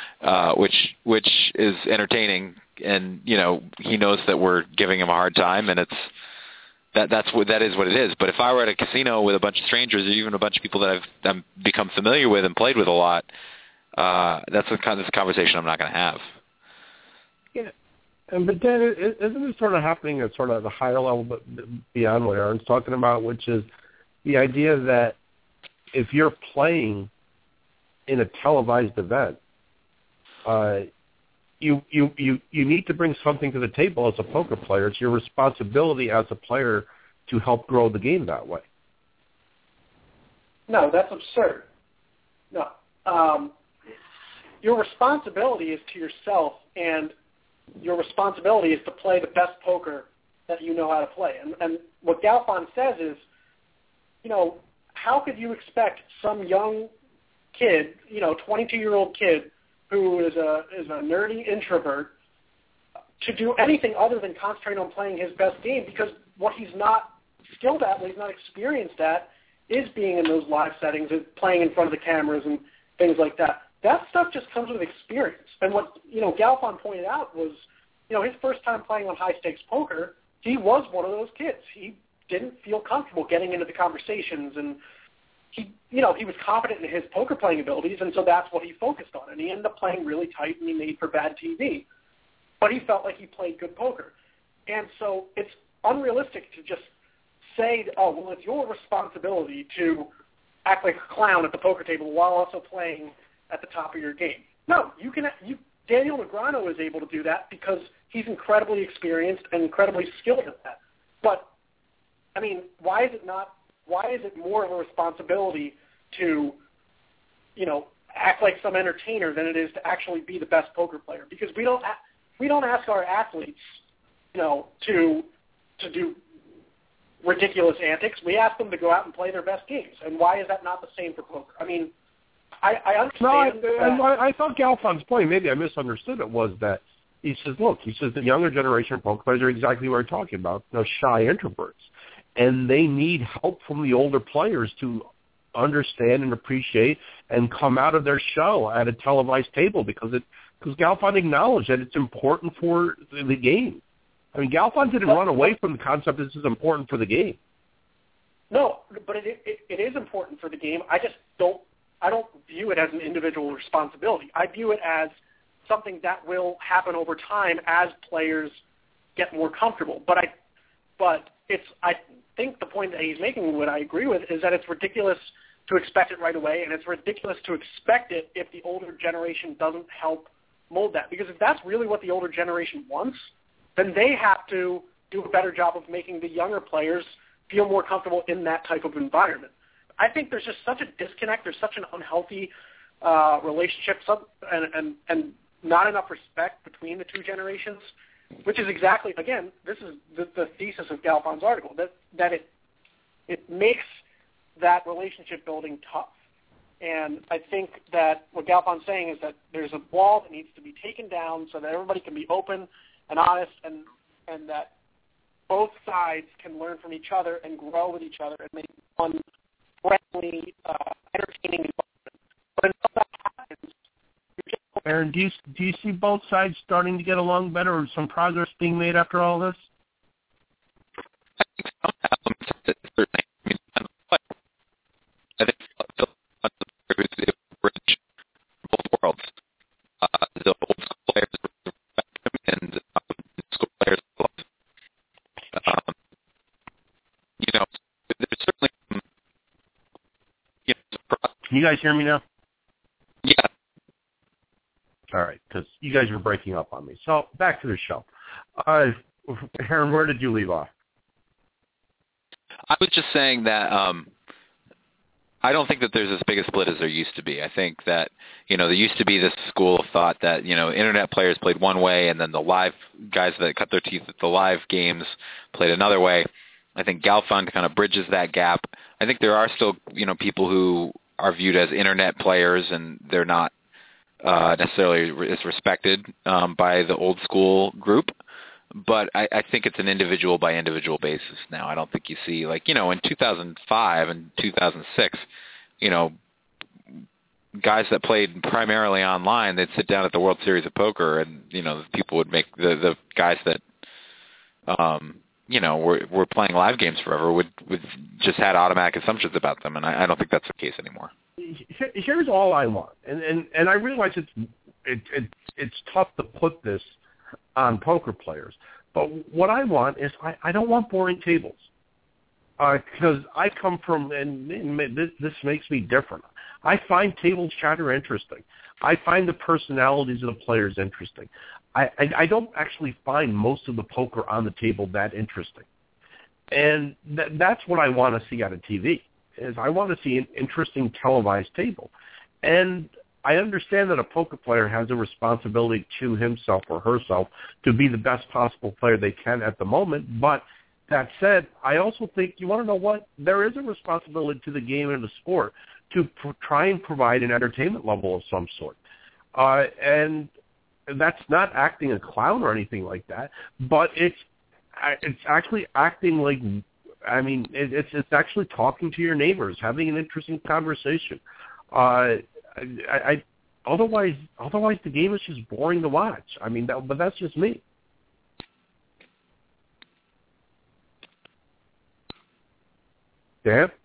which is entertaining. And, he knows that we're giving him a hard time, and that is what it is. But if I were at a casino with a bunch of strangers, or even a bunch of people that I've become familiar with and played with a lot, that's the kind of conversation I'm not going to have. Yeah, but Dan, isn't it sort of happening at sort of the higher level, but beyond what Aaron's talking about, which is the idea that if you're playing in a televised event, you need to bring something to the table as a poker player. It's your responsibility as a player to help grow the game that way. No, that's absurd. No. Your responsibility is to yourself, and your responsibility is to play the best poker that you know how to play. And what Galfond says is, how could you expect some young kid, 22-year-old kid who is a nerdy introvert to do anything other than concentrate on playing his best game, because what he's not skilled at, what he's not experienced at, is being in those live settings and playing in front of the cameras and things like that. That stuff just comes with experience. And what, Galfond pointed out was, his first time playing on high-stakes poker, he was one of those kids. He didn't feel comfortable getting into the conversations, and he was confident in his poker playing abilities, and so that's what he focused on. And he ended up playing really tight, and he made for bad TV. But he felt like he played good poker. And so it's unrealistic to just say, it's your responsibility to act like a clown at the poker table while also playing at the top of your game. No, Daniel Negreanu is able to do that because he's incredibly experienced and incredibly skilled at that. But, why is it more of a responsibility to, act like some entertainer than it is to actually be the best poker player, because we don't ask our athletes, to do ridiculous antics. We ask them to go out and play their best games. And why is that not the same for poker? I mean, I understand. I thought Galfon's point, maybe I misunderstood it, was that he says the younger generation of poker players are exactly what we're talking about, shy introverts. And they need help from the older players to understand and appreciate and come out of their shell at a televised table, because Galfond acknowledged that it's important for the game. I mean, Galfond didn't run away from the concept that this is important for the game. No, but it is important for the game. I don't view it as an individual responsibility. I view it as something that will happen over time as players get more comfortable. But I think the point that he's making, what I agree with, is that it's ridiculous to expect it right away, and it's ridiculous to expect it if the older generation doesn't help mold that. Because if that's really what the older generation wants, then they have to do a better job of making the younger players feel more comfortable in that type of environment. I think there's just such a disconnect. There's such an unhealthy relationship and not enough respect between the two generations, which is exactly, again, this is the thesis of Galfon's article, that it makes that relationship building tough. And I think that what Galfon's saying is that there's a wall that needs to be taken down so that everybody can be open and honest, and that both sides can learn from each other and grow with each other and make one friendly, entertaining environment. But until that happens, Aaron, do you see both sides starting to get along better, or some progress being made after all this? I think some elements of it, certainly. I think Phil wants to bridge both worlds. The old school players respect him, and new school players love him. There's certainly some, Can you guys hear me now? Yeah. All right, because you guys were breaking up on me. So back to the show. Aaron, where did you leave off? I was just saying that I don't think that there's as big a split as there used to be. I think that, there used to be this school of thought that, internet players played one way, and then the live guys that cut their teeth at the live games played another way. I think Galfond kind of bridges that gap. I think there are still, people who are viewed as internet players, and they're not necessarily as respected by the old school group. But I think it's an individual by individual basis now. I don't think you see, in 2005 and 2006, guys that played primarily online, they'd sit down at the World Series of Poker, and people would make the guys that were playing live games forever would just had automatic assumptions about them, and I don't think that's the case anymore. Here's all I want, and I realize it's tough to put this on poker players, but what I want is I don't want boring tables, because I come from, and this makes me different. I find tables chatter interesting. I find the personalities of the players interesting. I don't actually find most of the poker on the table that interesting, and that's what I want to see out of TV. Is I want to see an interesting televised table, and I understand that a poker player has a responsibility to himself or herself to be the best possible player they can at the moment. But that said, I also think, you want to know what? There is a responsibility to the game and the sport to try and provide an entertainment level of some sort. And that's not acting a clown or anything like that, but it's actually acting like, it's actually talking to your neighbors, having an interesting conversation. Otherwise the game is just boring to watch. But that's just me. Dan?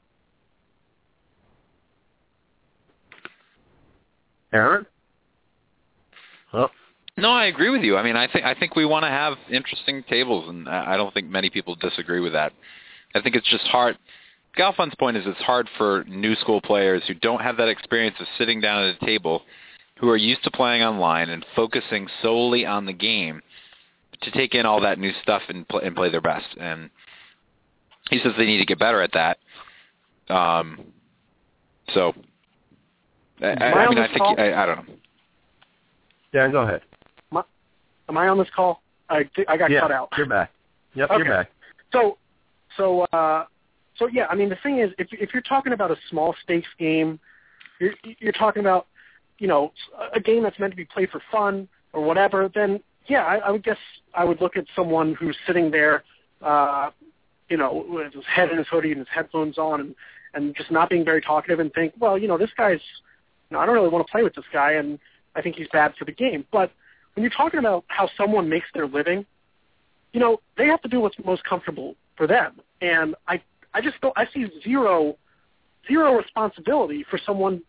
Aaron? Huh? No, I agree with you. I think we want to have interesting tables, and I don't think many people disagree with that. I think it's just hard. Galfond's point is it's hard for new school players who don't have that experience of sitting down at a table, who are used to playing online and focusing solely on the game, to take in all that new stuff and play their best. And he says they need to get better at that. So I don't know. Dan, go ahead. Am I on this call? I got cut out. You're back. Yep, okay. You're back. So yeah. I mean, the thing is, if you're talking about a small stakes game, you're talking about, a game that's meant to be played for fun or whatever, then yeah, I would guess I would look at someone who's sitting there, with his head in his hoodie and his headphones on and just not being very talkative and think, well, this guy's, I don't really want to play with this guy and I think he's bad for the game. But when you're talking about how someone makes their living, they have to do what's most comfortable for them. And I see zero responsibility for someone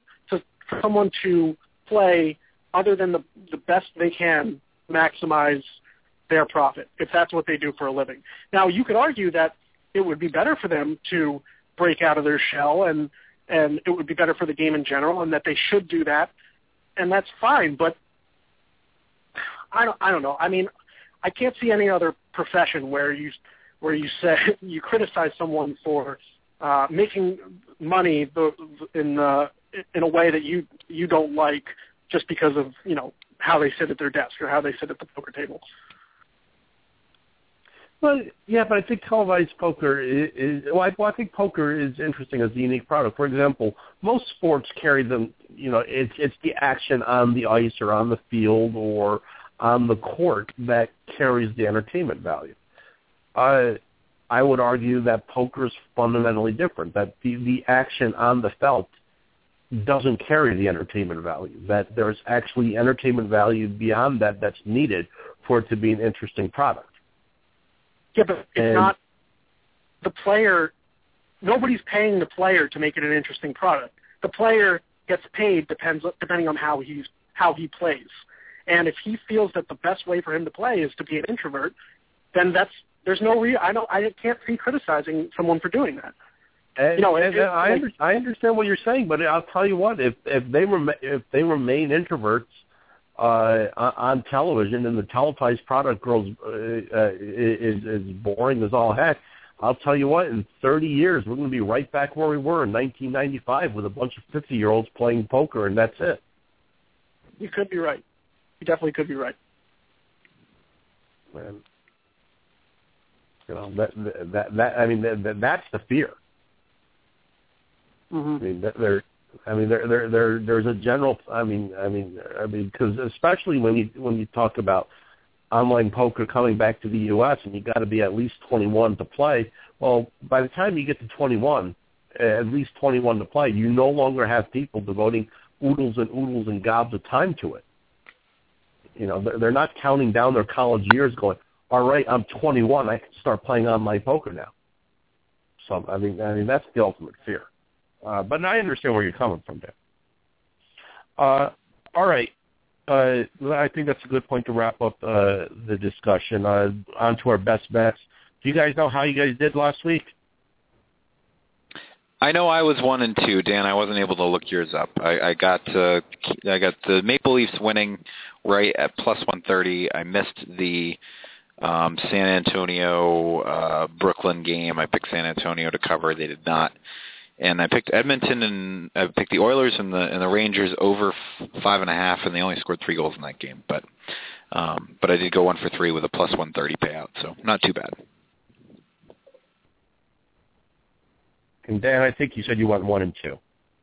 to play other than the best they can maximize their profit, if that's what they do for a living. Now, you could argue that it would be better for them to break out of their shell and it would be better for the game in general and that they should do that, and that's fine, but I don't know. I mean, I can't see any other profession where you say you criticize someone for making money in a way that you don't like just because of how they sit at their desk or how they sit at the poker table. Well, yeah, but I think televised poker I think poker is interesting as a unique product. For example, most sports carry them. It's the action on the ice or on the field or on the court that carries the entertainment value. I would argue that poker is fundamentally different. That the action on the felt doesn't carry the entertainment value. That there's actually entertainment value beyond that's needed for it to be an interesting product. Yeah, but it's not the player. Nobody's paying the player to make it an interesting product. The player gets paid depending on how he plays. And if he feels that the best way for him to play is to be an introvert, then there's no reason. I can't see criticizing someone for doing that. I understand what you're saying, but I'll tell you what: if they remain introverts on television and the televised product is boring as all heck, I'll tell you what: in 30 years, we're going to be right back where we were in 1995 with a bunch of 50-year-olds playing poker, and that's it. You could be right. You definitely could be right. And, that's the fear. Mm-hmm. There's a general. Because especially when you talk about online poker coming back to the U.S. and you got to be at least 21 to play. Well, by the time you get to 21, at least 21 to play, you no longer have people devoting oodles and gobs of time to it. They're not counting down their college years, going, all right, I'm 21, I can start playing online poker now. So I mean that's the ultimate fear. But I understand where you're coming from there. All right. I think that's a good point to wrap up the discussion. On to our best bets. Do you guys know how you guys did last week? I know I was 1-2, Dan. I wasn't able to look yours up. I got the Maple Leafs winning right at plus 130. I missed the San Antonio Brooklyn game. I picked San Antonio to cover. They did not. And I picked Edmonton, and I picked the Oilers and the Rangers over 5.5, and they only scored 3 goals in that game. But I did go 1 for 3 with a plus 130 payout, so not too bad. And Dan, I think you said you went 1-2. It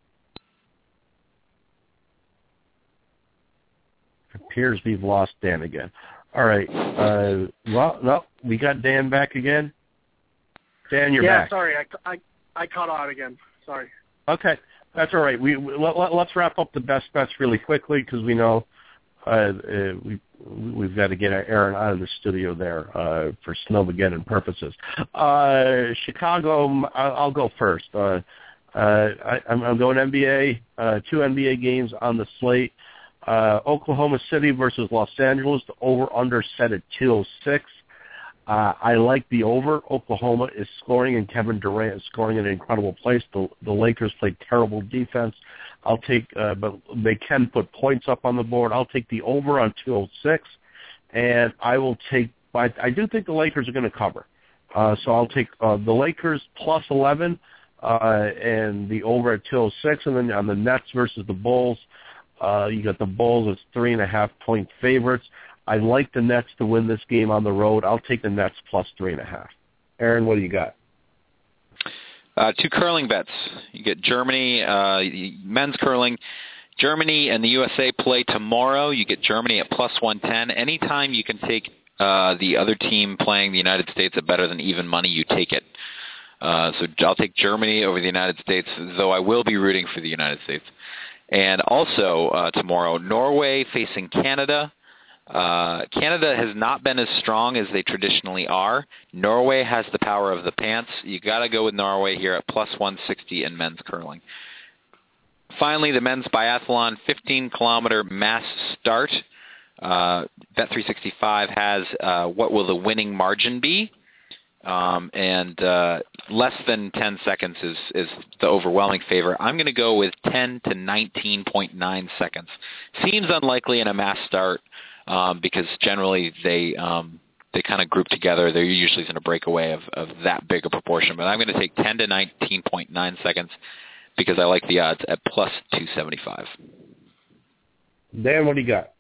appears we've lost Dan again. All right. No, we got Dan back again. Dan, you're back. Yeah, sorry, I caught on again. Sorry. Okay, that's all right. Let's wrap up the best bets really quickly because we know we've got to get Aaron out of the studio there for Snowmageddon purposes. Chicago, I'll go first. I'm going NBA. 2 NBA games on the slate. Oklahoma City versus Los Angeles. The over/under set at 206. I like the over. Oklahoma is scoring, and Kevin Durant is scoring at an incredible place. The Lakers played terrible defense. I'll take, but they can put points up on the board. I'll take the over on 206, and I will take. I do think the Lakers are going to cover, so I'll take the Lakers plus 11. and the over at 206. And then on the Nets versus the Bulls, you got the Bulls as 3.5-point favorites. I like the Nets to win this game on the road. I'll take the Nets plus 3.5. Aaron, what do you got? 2 curling bets. You get Germany, men's curling. Germany and the USA play tomorrow. You get Germany at plus 110. Anytime you can take the other team playing the United States at better than even money, you take it. So I'll take Germany over the United States, though I will be rooting for the United States. And also tomorrow, Norway facing Canada. Canada has not been as strong as they traditionally are. Norway has the power of the pants. You got to go with Norway here at plus 160 in men's curling. Finally, the men's biathlon 15-kilometer mass start. Bet365 has what will the winning margin be? And less than 10 seconds is the overwhelming favor. I'm going to go with 10 to 19.9 seconds. Seems unlikely in a mass start because generally they kind of group together. They're usually going to break away of that big a proportion. But I'm going to take 10 to 19.9 seconds because I like the odds at plus 275. Dan, what do you got?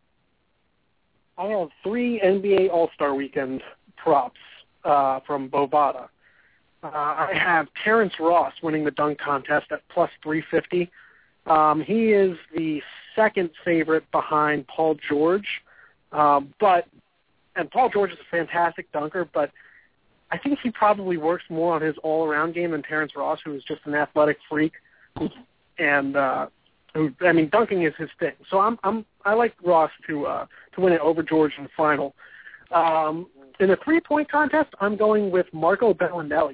I have 3 NBA All-Star Weekend props from Bovada. I have Terrence Ross winning the dunk contest at plus 350. He is the second favorite behind Paul George. And Paul George is a fantastic dunker, but I think he probably works more on his all-around game than Terrence Ross, who is just an athletic freak. And dunking is his thing. So I like Ross to win it over George in the final. In the 3-point contest, I'm going with Marco Bellinelli.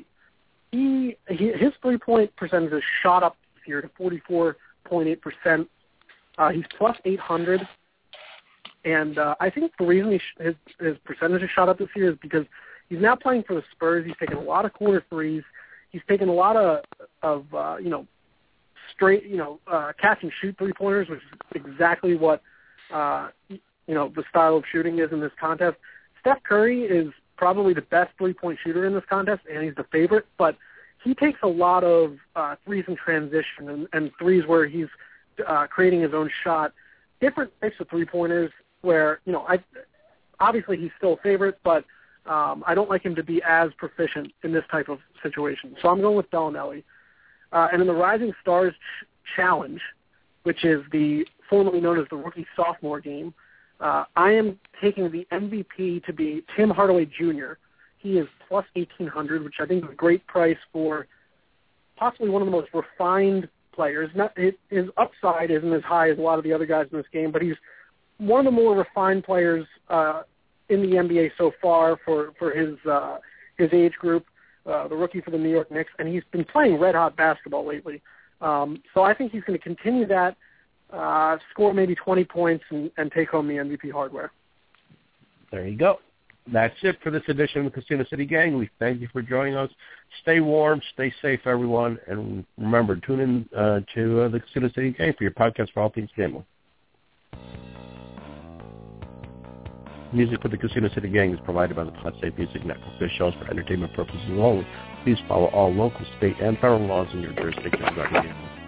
His 3-point percentage has shot up this year to 44.8%. He's plus 800. And I think the reason his percentage has shot up this year is because he's now playing for the Spurs. He's taken a lot of corner threes. He's taken a lot of straight, catch and shoot 3-pointers, which is exactly what, the style of shooting is in this contest. Steph Curry is probably the best 3-point shooter in this contest, and he's the favorite, but he takes a lot of threes in transition and threes where he's creating his own shot. Different types of 3-pointers where, obviously he's still a favorite, but I don't like him to be as proficient in this type of situation. So I'm going with Bellinelli. And in the Rising Stars Challenge, which is the formerly known as the Rookie Sophomore game, I am taking the MVP to be Tim Hardaway Jr. He is plus 1,800, which I think is a great price for possibly one of the most refined players. His upside isn't as high as a lot of the other guys in this game, but he's one of the more refined players in the NBA so far for his age group, the rookie for the New York Knicks, and he's been playing red-hot basketball lately. So I think he's going to continue that, score maybe 20 points, and take home the MVP hardware. There you go. That's it for this edition of the Casino City Gang. We thank you for joining us. Stay warm, stay safe, everyone, and remember, tune in to the Casino City Gang for your podcast for all things gambling. Music for the Casino City Gang is provided by the Pod State Music Network. This show is for entertainment purposes only. Please follow all local, state, and federal laws in your jurisdiction regarding gambling.